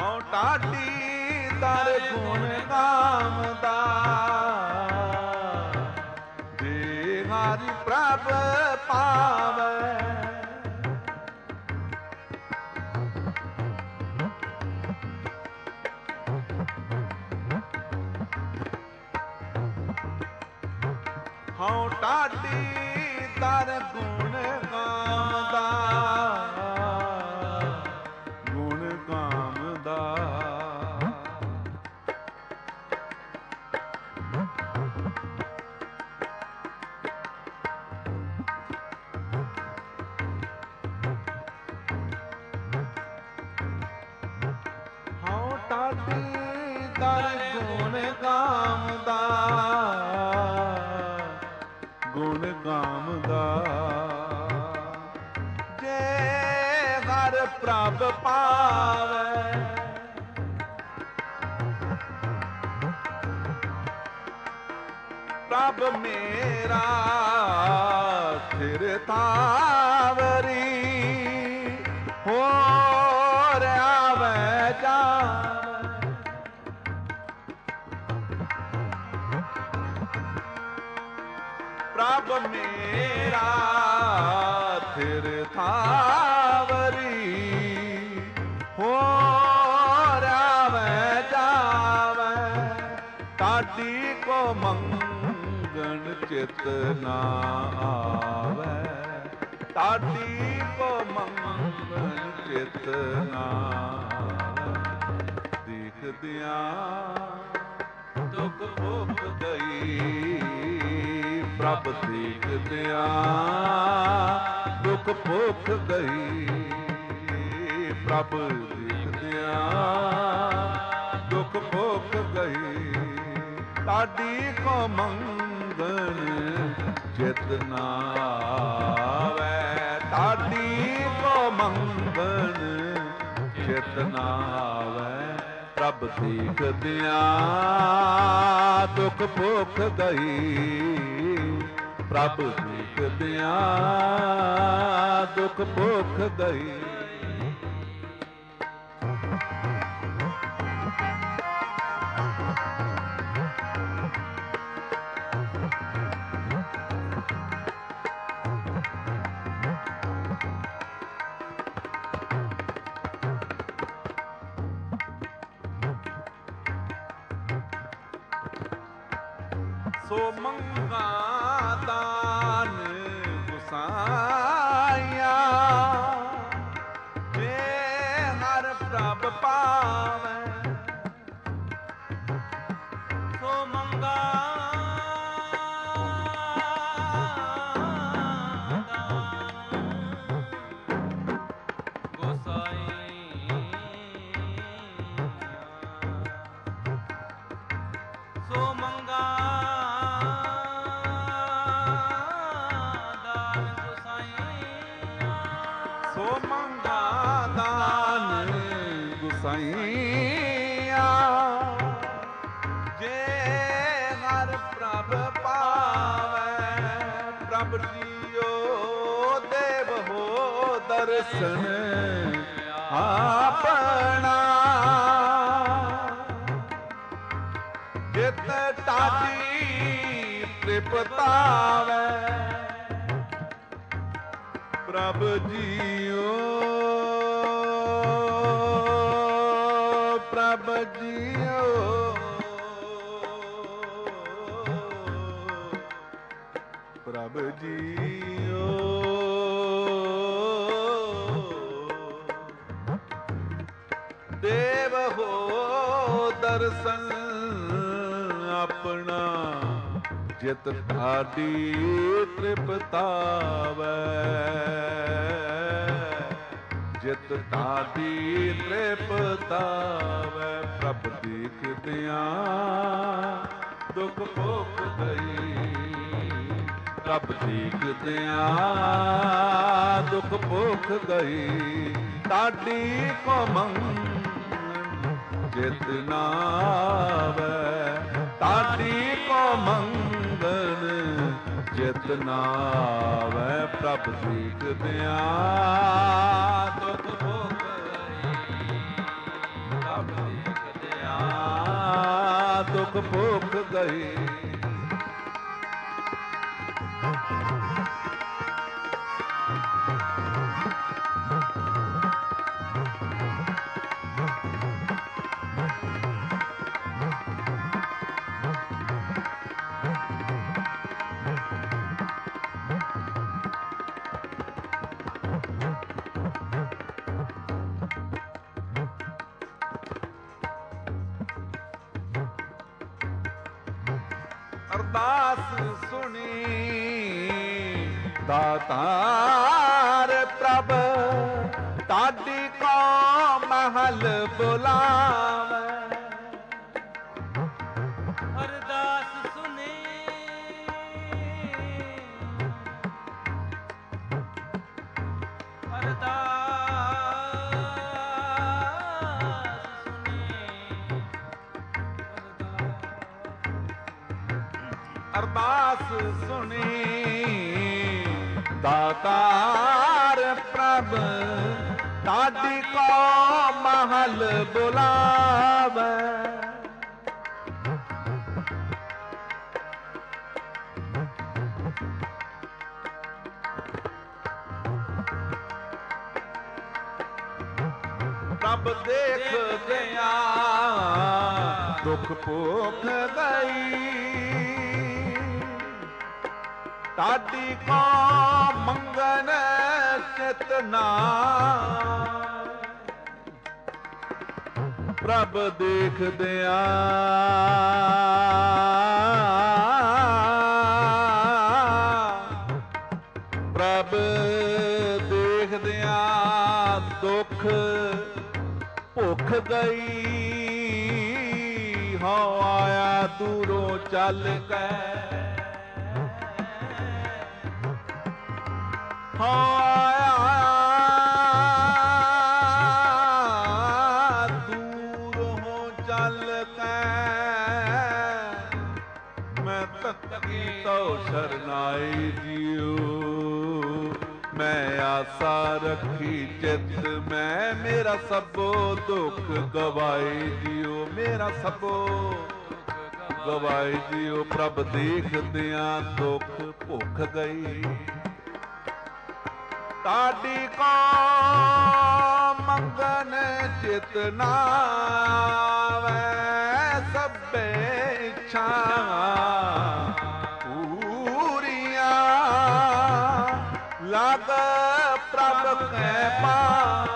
ਹਉ ਟਾਢੀ ਦਰ ਗੁਣ ਗਾਵਦਾ ਜੇ ਹਰਿ ਪ੍ਰਭ ਪਾਵੈ ਹਉ ਟਾਢੀ ਦਰ ਗੁਣ ਗਾਵਦਾ ਗੁਣ ਗਾਵਦਾ ਹਉ ਟਾਢੀ ਦਰ ਗੁਣ ਗਾਵਦਾ ਗੁਣ ਗਾਵਦਾ ਜੇ ਹਰਿ ਪ੍ਰਭ ਪਾਵੈ ਪ੍ਰਭ ਮੇਰਾ ਸਿਰ ਥਾਵਰੀ ਹੋਰ ਆਵੈ ਜਾਵੈ ਪ੍ਰਭ ਮੇਰਾ ਥਿਰ ਥਾਵਰੀ ਹੋਰ ਆਵੈ ਜਾਵੈ ਟਾਢੀ ਕੋ ਮੰਗਣ ਚਿਤ ਨਾ ਆਵੈ ਟਾਢੀ ਕੋ ਮੰਗਣ ਚਿਤ ਨਾ ਆਵੈ ਦੇਖਦਿਆਂ ਦੁਖ ਭੁਖ ਗਈ ਪ੍ਰਭ ਦੇਖਦਿਆਂ ਦੁਖ ਭੁਖ ਗਈ ਪ੍ਰਭ ਦੇਖਦਿਆਂ ਦੁਖ ਭੁਖ ਗਈ ਟਾਢੀ ਕੋ ਮੰਗਣ ਚਿਤ ਨਾ ਆਵੈ ਟਾਢੀ ਕੋ ਮੰਗਣ ਚਿਤ ਨਾ ਆਵੈ ਪ੍ਰਭ ਦੇਖਦਿਆਂ ਦੁਖ ਭੁਖ ਗਈ ਪ੍ਰਭ ਦੇਖਦਿਆਂ ਦੁਖ ਭੁਖ ਗਈ ਸੋ ਮੰਗਾ ਦਾਨ ਗੁਸਾਇਆ ਜੇ ਹਰਿ ਪ੍ਰਭ ਪਾਵੈ ਸੋ ਮੰਗਾ ਸੋ ਮੰਗਾ ਸੋ ਮੰਗਾ ਦਾਨ ਗੁਸਾਈਆ ਜੇ ਹਰਿ ਪ੍ਰਭ ਪਾਵੈ ਪ੍ਰਭ ਜੀਓ ਦੇਵ ਹੋ ਦਰਸ਼ਨ ਆਪਣਾ ਜਿਤ ਟਾਢੀ ਤ੍ਰਿਪਤਾਵੈ ਪ੍ਰਭ ਜੀਓ ਪ੍ਰਭ ਜੀਓ ਪ੍ਰਭ ਜੀਓ ਦੇਵ ਹੋ ਦਰਸ਼ਨ ਆਪਣਾ ਜਿਤ ਟਾਢੀ ਤ੍ਰਿਪਤਾਵੈ ਜਿਤ ਟਾਢੀ ਤ੍ਰਿਪਤਾਵੈ ਪ੍ਰਭ ਦੇਖਦਿਆਂ ਦੁਖ ਭੁਖ ਗਈ ਪ੍ਰਭ ਦੇਖਦਿਆਂ ਦੁਖ ਭੁਖ ਗਈ ਟਾਢੀ ਕੋ ਮੰਗਣ ਜਿਤ ਨਾ ਆਵੈ ਟਾਢੀ ਕੋ ਮੰਗਣ ਜਿਤ ਨਾ ਆਵੈ ਪ੍ਰਭ ਦੇਖਦਿਆਂ ਦੁਖ ਭੁਖ ਗਈ ਭੁੱਖ ਗਈ। ਅਰਦਾਸ ਸੁਣੀ ਦਾਤਾਰ ਪ੍ਰਭ ਤਾਡੀ ਕੋ ਮਹਲ ਬੁਲਾਵੇ। ਅਰਦਾਸ ਸੁਣੀ ਅਰਦਾਸ ਸੁਣੀ ਦਾਤਾਰ ਪ੍ਰਭ ਤਾਡੀ ਕੋ ਮਹਲ ਬੁਲਾਵੇ। ਪ੍ਰਭ ਦੇਖਦਿਆਂ ਦੁੱਖ ਭੁੱਖ ਗਈ ਤਾਡੀ ਕੋ ਮੰਗਨ ਚਿਤਨਾ। ਪ੍ਰਭ ਦੇਖਦਿਆਂ ਪ੍ਰਭ ਦੇਖਦਿਆਂ ਦੁੱਖ ਭੁੱਖ ਗਈ। ਹਉ ਆਇਆ ਦੂਰੋਂ ਚੱਲ ਕੇ ਦੂਰੋਂ ਚੱਲ ਕੇ ਮੈਂ ਤੱਕੀ ਤੋ ਸ਼ਰਨਾਈ ਜੀਓ। ਮੈਂ ਆਸਾ ਰੱਖੀ ਚਿੱਤ ਮੈਂ ਮੇਰਾ ਸਭੋ ਦੁੱਖ ਗਵਾਈ ਜੀਓ। ਮੇਰਾ ਸਭੋ ਗਵਾਈ ਜੀਓ। ਪ੍ਰਭ ਦੇਖਦਿਆਂ ਦੁੱਖ ਭੁੱਖ ਗਈ ਤਾਡੀ ਕੋ ਮੰਗਨ ਚਿਤ ਨਾ ਆਵੈ। ਸਭੇ ਇੱਛਾ ਪੂਰੀਆਂ ਲਗ ਪ੍ਰਭ ਕੈ ਪਾਵੈ।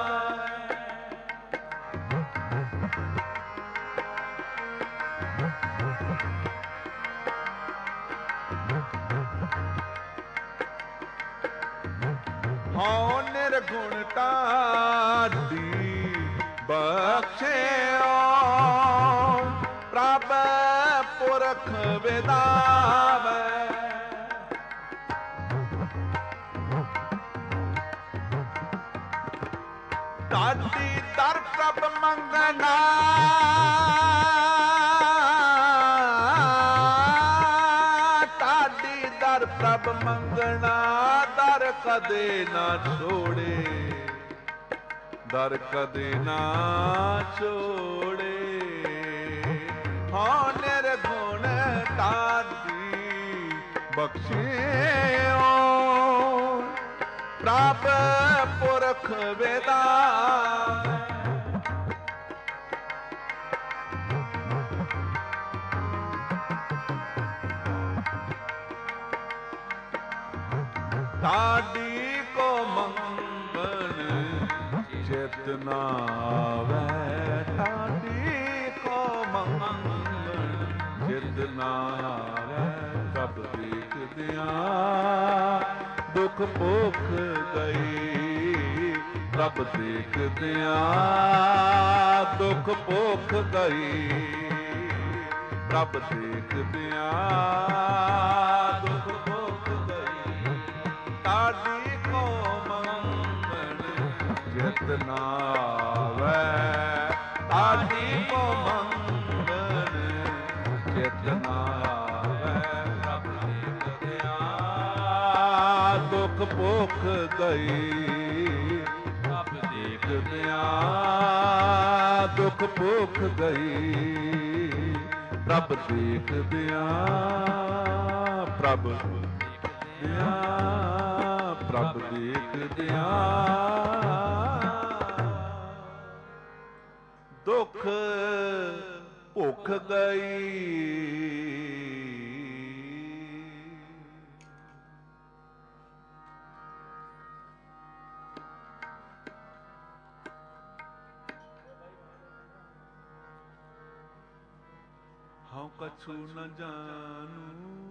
ਹਉ ਨਿਰਗੁਣ ਢਾਡੀ ਬਖਸ਼ਿਓ ਪ੍ਰਭ ਪੁਰਖ ਵਿਦਾਵੈ। ਢਾਡੀ ਦਰ ਪ੍ਰਭ ਮੰਗਣਾ ਢਾਡੀ ਦਰ ਪ੍ਰਭ ਮੰਗਣਾ ਦਰ ਕਦੇ ਨਾ ਛੋੜੇ ਦਰ ਕਦੇ ਨਾ ਛੋੜੇ। ਹਉ ਨਿਰਗੁਣ ਢਾਡੀ ਬਖਸ਼ਿਓ ਪ੍ਰਭ ਪੁਰਖ ਵਿਦਾਵੈ। ਢਾਡੀ ਕੋ ਮੰਗਣ ਚਿਤ ਨਾ ਆਵੈ। ਢਾਡੀ ਕੋ ਮੰਗਣ ਚਿਤ ਨਾ ਆਵੈ। ਪ੍ਰਭ ਦੇਖਦਿਆਂ ਦੁੱਖ ਭੁੱਖ ਗਈ। ਪ੍ਰਭ ਦੇਖਦਿਆਂ ਦੁੱਖ ਭੁੱਖ ਗਈ। ਪ੍ਰਭ ਦੇਖਦਿਆਂ ਦੁੱਖ ਭੁੱਖ ਗਈ। ਤਾਡੀ ਕੋ ਮੰਗਣ ਚਿਤ ਨਾ ਆਵੈ। ਤਾਡੀ ਕੋ ਮੰਗਣ ਚਿਤ ਨਾ ਆਵੈ। ਪ੍ਰਭ ਦੇਖਦਿਆਂ ਦੁੱਖ ਭੁੱਖ ਗਈ। ਪ੍ਰਭ ਦੇਖਦਿਆਂ ਦੁੱਖ ਭੁੱਖ ਗਈ। ਪ੍ਰਭ ਦੇਖਦਿਆਂ ਪ੍ਰਭ ਦੇਖਦਿਆਂ ਪ੍ਰਭ ਦੇਖਦਿਆਂ ਦੁੱਖ ਭੁੱਖ ਗਈ ਹਉ ਕਛੂ ਨ ਜਾਣੂ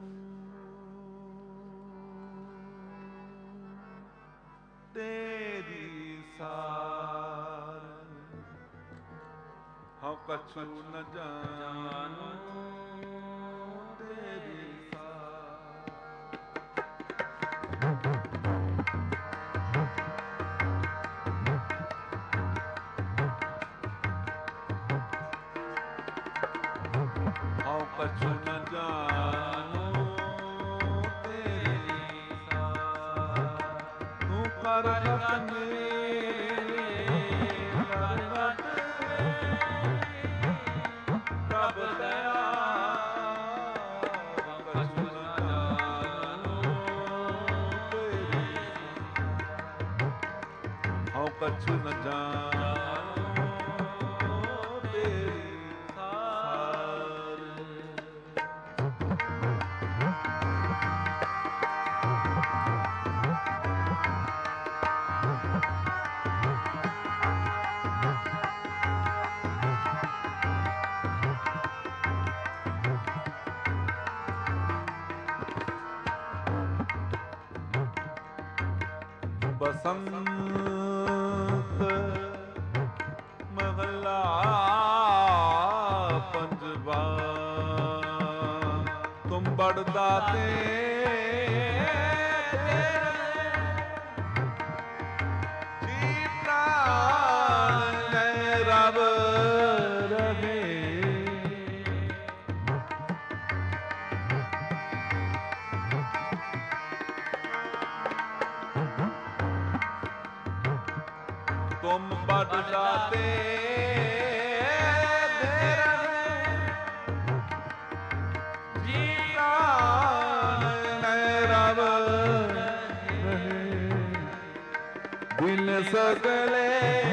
ਤੇਰੀ ਸਾਰ ਹਉ ਕਛੂ ਨ ਜਾਣੂ ਤੇਰੀ ਸਾਰ ਹਉ ਕਛੂ ਨ ਜਾਣੂ ਤੇਰੀ ਸਾਰ ਤੂੰ ਕਰ ਰਤ ਮੇਰੇ ਕਰ ਰਤ ਪ੍ਰਭ ਦਇਆ ਕਛੂ ਨ ਜਾਣੂ ਤੇਰੀ ਹਉ ਕਛੂ ਨ ਜਾਣੂ ਤੇਰੀ ਸਾਰ बसंत महला पंजवा तुम बड़दाते जी प्राण रब रहे तुम बड़दाते जी प्राण रब रहे बिन सकले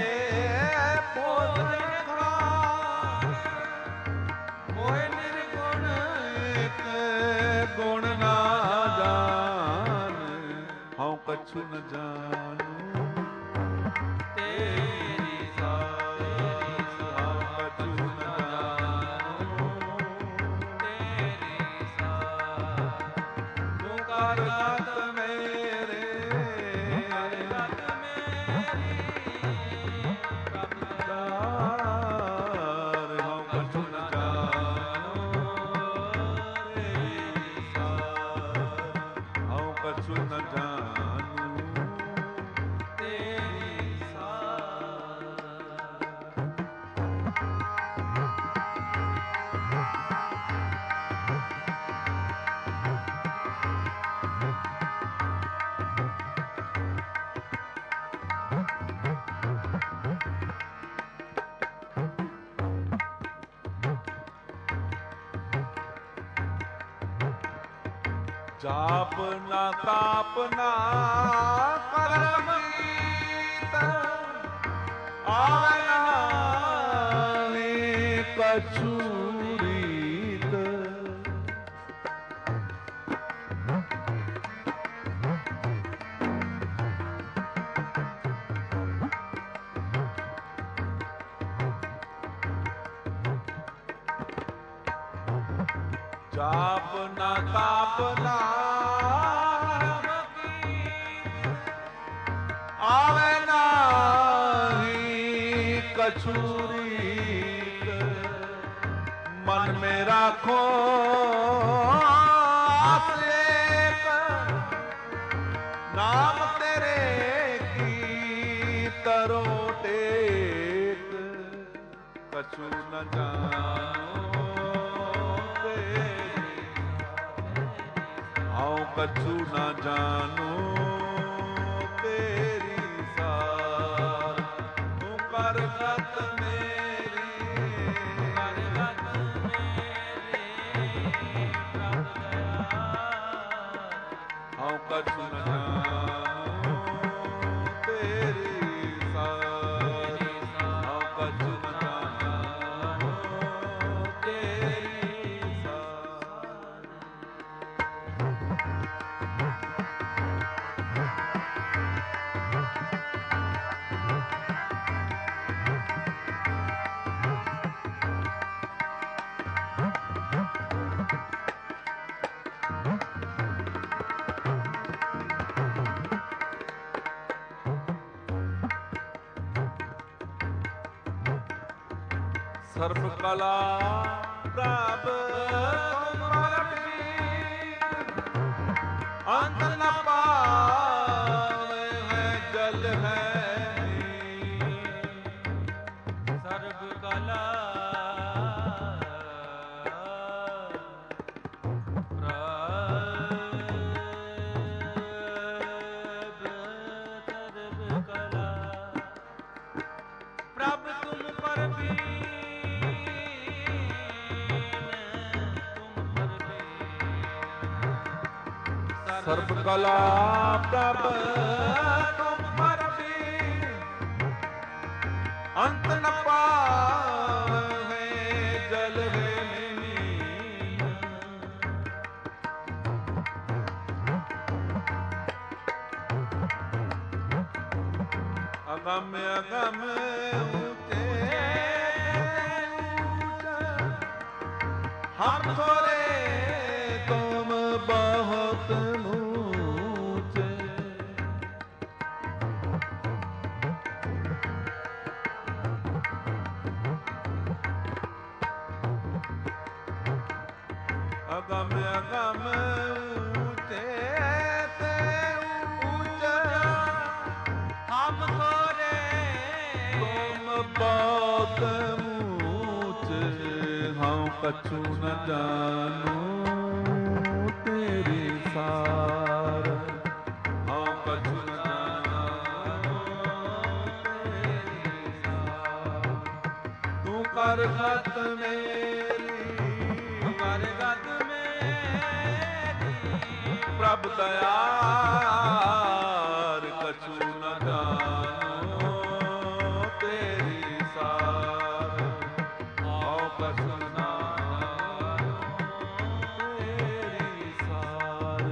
मोह निर्गुण एक गुण ना जान हऊँ कछु न जानू तेरी सार कछु न जानू तेरी सार तू कर रत मेरे रत मेरी प्रभ दार हऊँ कछु न जानू तेरी सार हऊँ कछु न जानू तेरी सार जाप ना ताप ना करम गीत आवे नानी कछु रीत जाप ना ताप ना आवे नाही कछु रीत मन में राखो आस एक नाम तेरे की तरो टेक कछु न जानो तेरी आओ कछु न जानो तेरी सार तू कर रत मेरी कर रत मेरी ਸਰਬ ਕਲਾ ਪ੍ਰਭ ਤੁਮਰੀ ਅੰਤ ਨ ਪਾਵੇ ਹੈ ਜਲ ਹੈ ਸਰਬ ਕਲਾ ਸਰਬ ਕਲਾ ਪ੍ਰਭ ਤੁਮ ਪਰਬੀ ਅੰਤ ਨ ਪਾਵੈ ਜਲ ਹੈ ਅਗਮ ਅਗਮ ਊਚੇ ਹਮ ਥੋਰੇ ਤੁਮ ਬਹੁਤ ਅਗਮ ਅਗਮ ਊਚੇ ਤੇ ਊਚਾ ਹਮ ਥੋਰੇ ਤੁਮ ਬਹੁਤ ਊਚ ਹਉ ਕਛੂ ਨ ਜਾਨੂ ਤੇਰੀ ਸਾਰ ਹਉ ਕਛੂ ਨ ਜਾਨੂ ਤੇਰੀ ਸਾਰ ਤੂੰ ਕਰ ਗਤ ਮੇਰੀ ਕਰ ਗਤ ਪ੍ਰਭ ਦਇਆਰ ਕਛੂ ਨ ਜਾਨੋ ਤੇਰੀ ਸਾਰ ਹਉ ਕਛੂ ਨ ਜਾਨੋ ਤੇਰੀ ਸਾਰ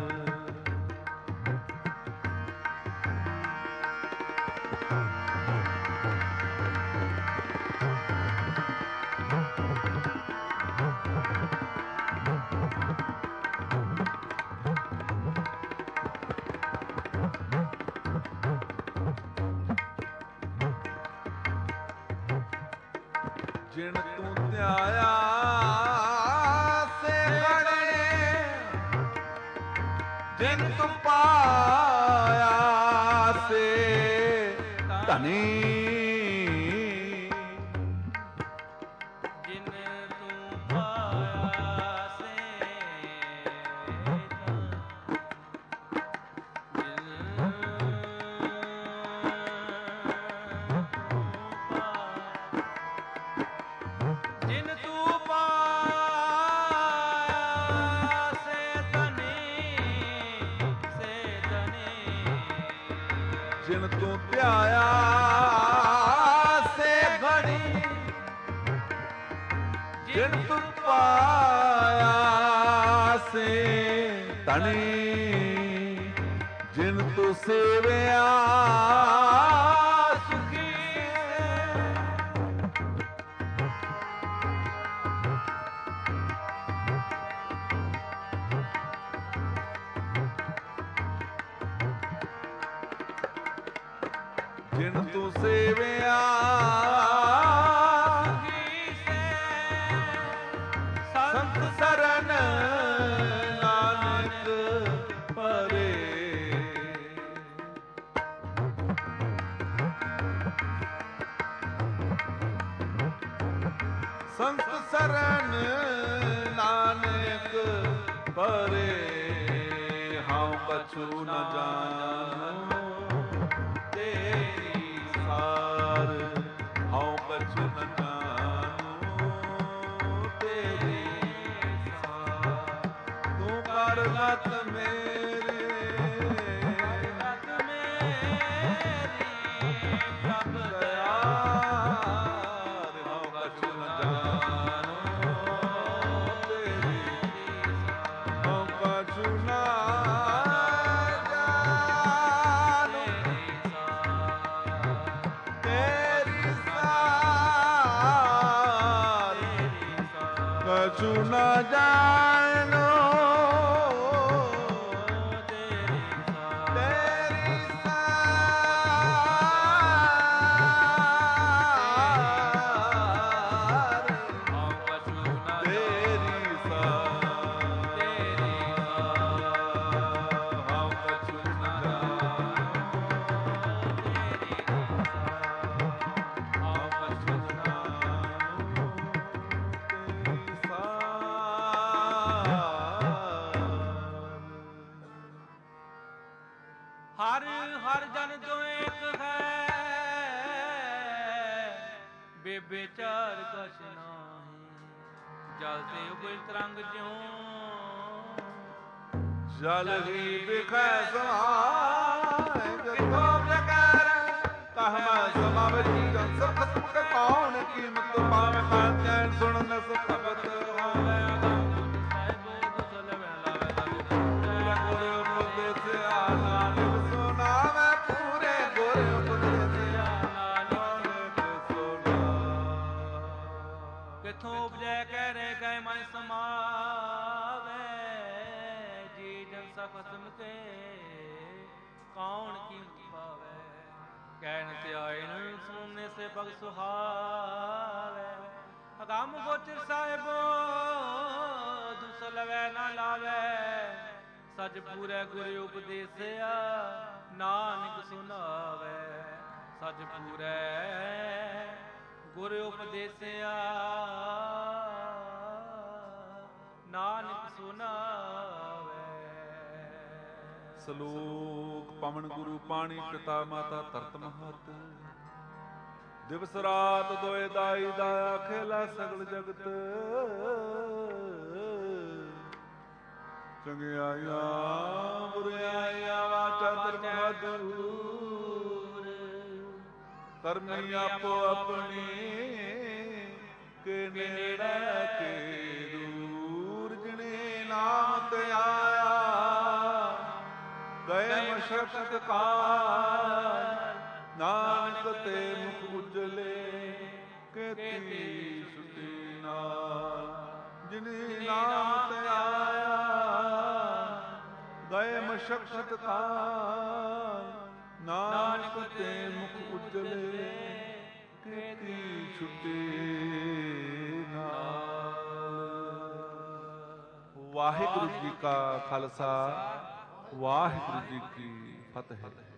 ਜਿਣ ਤੂੰ ਧਿਆਇਆ ਸੇ ਗੜੇ ਜਿਨ ਤੂੰ ਪਾਇਆ ਸੇ ਧਨੀ ਜਿਨ ਤੂੰ ਪਾਇਆ ਸੇ ਜਿਨ ਤੂੰ ਪਾਇਆ ਸੇ ਧਨੀ ਜਿਨ ਤੂੰ ਧਿਆਇਆ ਸੇ ਘੜੀ ਜਿਨ ਤੂੰ ਪਾਇਆ ਸੇ ਧਨੀ ਜਿਨ ਤੂੰ ਸੇਵਿਆ ਸੁਖੀ ਜਿਨ ਤੂੰ ਸੇਵਿਆ ਸੰਤ ਸਰਨ ਨਾਨਕ ਪਰੇ ਸੰਤ ਸਰਨ ਨਾਨਕ ਪਰੇ ਹਉ ਕਛੂ ਨ ਜਾਨੂ ਤੇਰੀ ਸਾਰ ਹਉ ਕਛੂ ਨ ਜਾਨੂ ਤੇਰੀ ਸਾਰ ਤੂੰ ਕਰ ਗਤ ਮੇਰੇ ਪ੍ਰਭ ਦਇਆਰ ਹਉ ਕਛੂ ਨ ਜਾਨੂ ਤੇਰੀ ਹਉ ਕਛੂ ਨ ਕਛੂ ਨ ਜਾਣੋ ਤੇਰੀ ਸਾਰ ਵਿਚਾਰ ਕਛ ਨਾਹੀ, ਜਲ ਤੇ ਉਬਲ ਤਰੰਗ ਜਿਉ, ਜਲ ਹੀ ਵਿਖੈ ਸਮਾਏ, ਜਿਤੋ ਜਕਰ ਕਹ ਮੈਂ ਸਮਾ ਵਿੱਚ ਜਨ ਸਭ ਸੁਖ ਕੌਣ ਕੀਮਤ ਪਾਵੇ, ਮੈਂ ਚੈਨ ਸੁਣਨ ਸਬਤ ਹੋਵੇ ਕਿਥੋਂ ਉਪਜੈ ਕਹਿ ਰੇ ਗਏ ਮਨ ਸਮਾਵੇ, ਜੀ ਜਨ ਸਖਸਮ ਕੇ ਕੌਣ ਕੀ ਪਾਵੇ, ਕਹਿਣ ਤੇ ਆਏ ਨੂੰ ਸੁਣਨੇ ਸੇ ਬਗ ਸੁਹਾਵੇ, ਅਗੰਮ ਗੋਚਰ ਸਾਹਿਬੋ ਦੁਸ ਲਵੈ ਨਾ ਲਾਵੇ, ਸਜ ਪੂਰੇ ਗੁਰ ਉਪਦੇਸਿਆ ਨਾਨਕ ਸੁਨਾਵੇ, ਸਜ ਪੂਰੇ ਗੁਰ ਉਪਦੇਸਿਆ ਨਾਨਕ ਸੁਨਾਵੇ। ਸਲੋਕ ਪਵਨ ਗੁਰੂ ਪਾਣੀ ਪਿਤਾ ਮਾਤਾ ਧਰਤ ਮਹਤ, ਦਿਵਸ ਰਾਤ ਦੋਇ ਦਾਈ ਦਾਇਆ ਖੇਲਾ ਸਗਲ ਜਗਤ, ਚੰਗਿਆਈਆਂ ਬੁਰਿਆਈਆਂ ਵਾਚਾ ਧਰਮ ਦੂਰ, ਕਰਮੀ ਆਪੋ ਆਪਣੀ ਕੇ ਨੇੜੇ ਕੇ ਦੂਰ, ਜਿਨੇ ਨਾਮ ਤੇ ਆਇਆ ਗਏ ਮਸ਼ਕਤ ਕਾਲ, ਨਾਨਕ ਤੇ ਮੁਖ ਉਜਲੇ ਕੀਤੀ ਛੁਟੀ ਨਾਲ, ਜਿਨੇ ਨਾਮ ਤੇ ਆਇਆ ਗਏ ਮਸ਼ਕਤ ਕਾਲ, ਨਾਨਕ ਤੇ ਮੁਖ ਉਜਲੇ ਕੀਤੀ ਛੁਟੀ ਨਾਲ। ਵਾਹਿਗੁਰੂ ਜੀ ਕਾ ਖਾਲਸਾ, ਵਾਹਿਗੁਰੂ ਜੀ ਕੀ ਫਤਿਹ।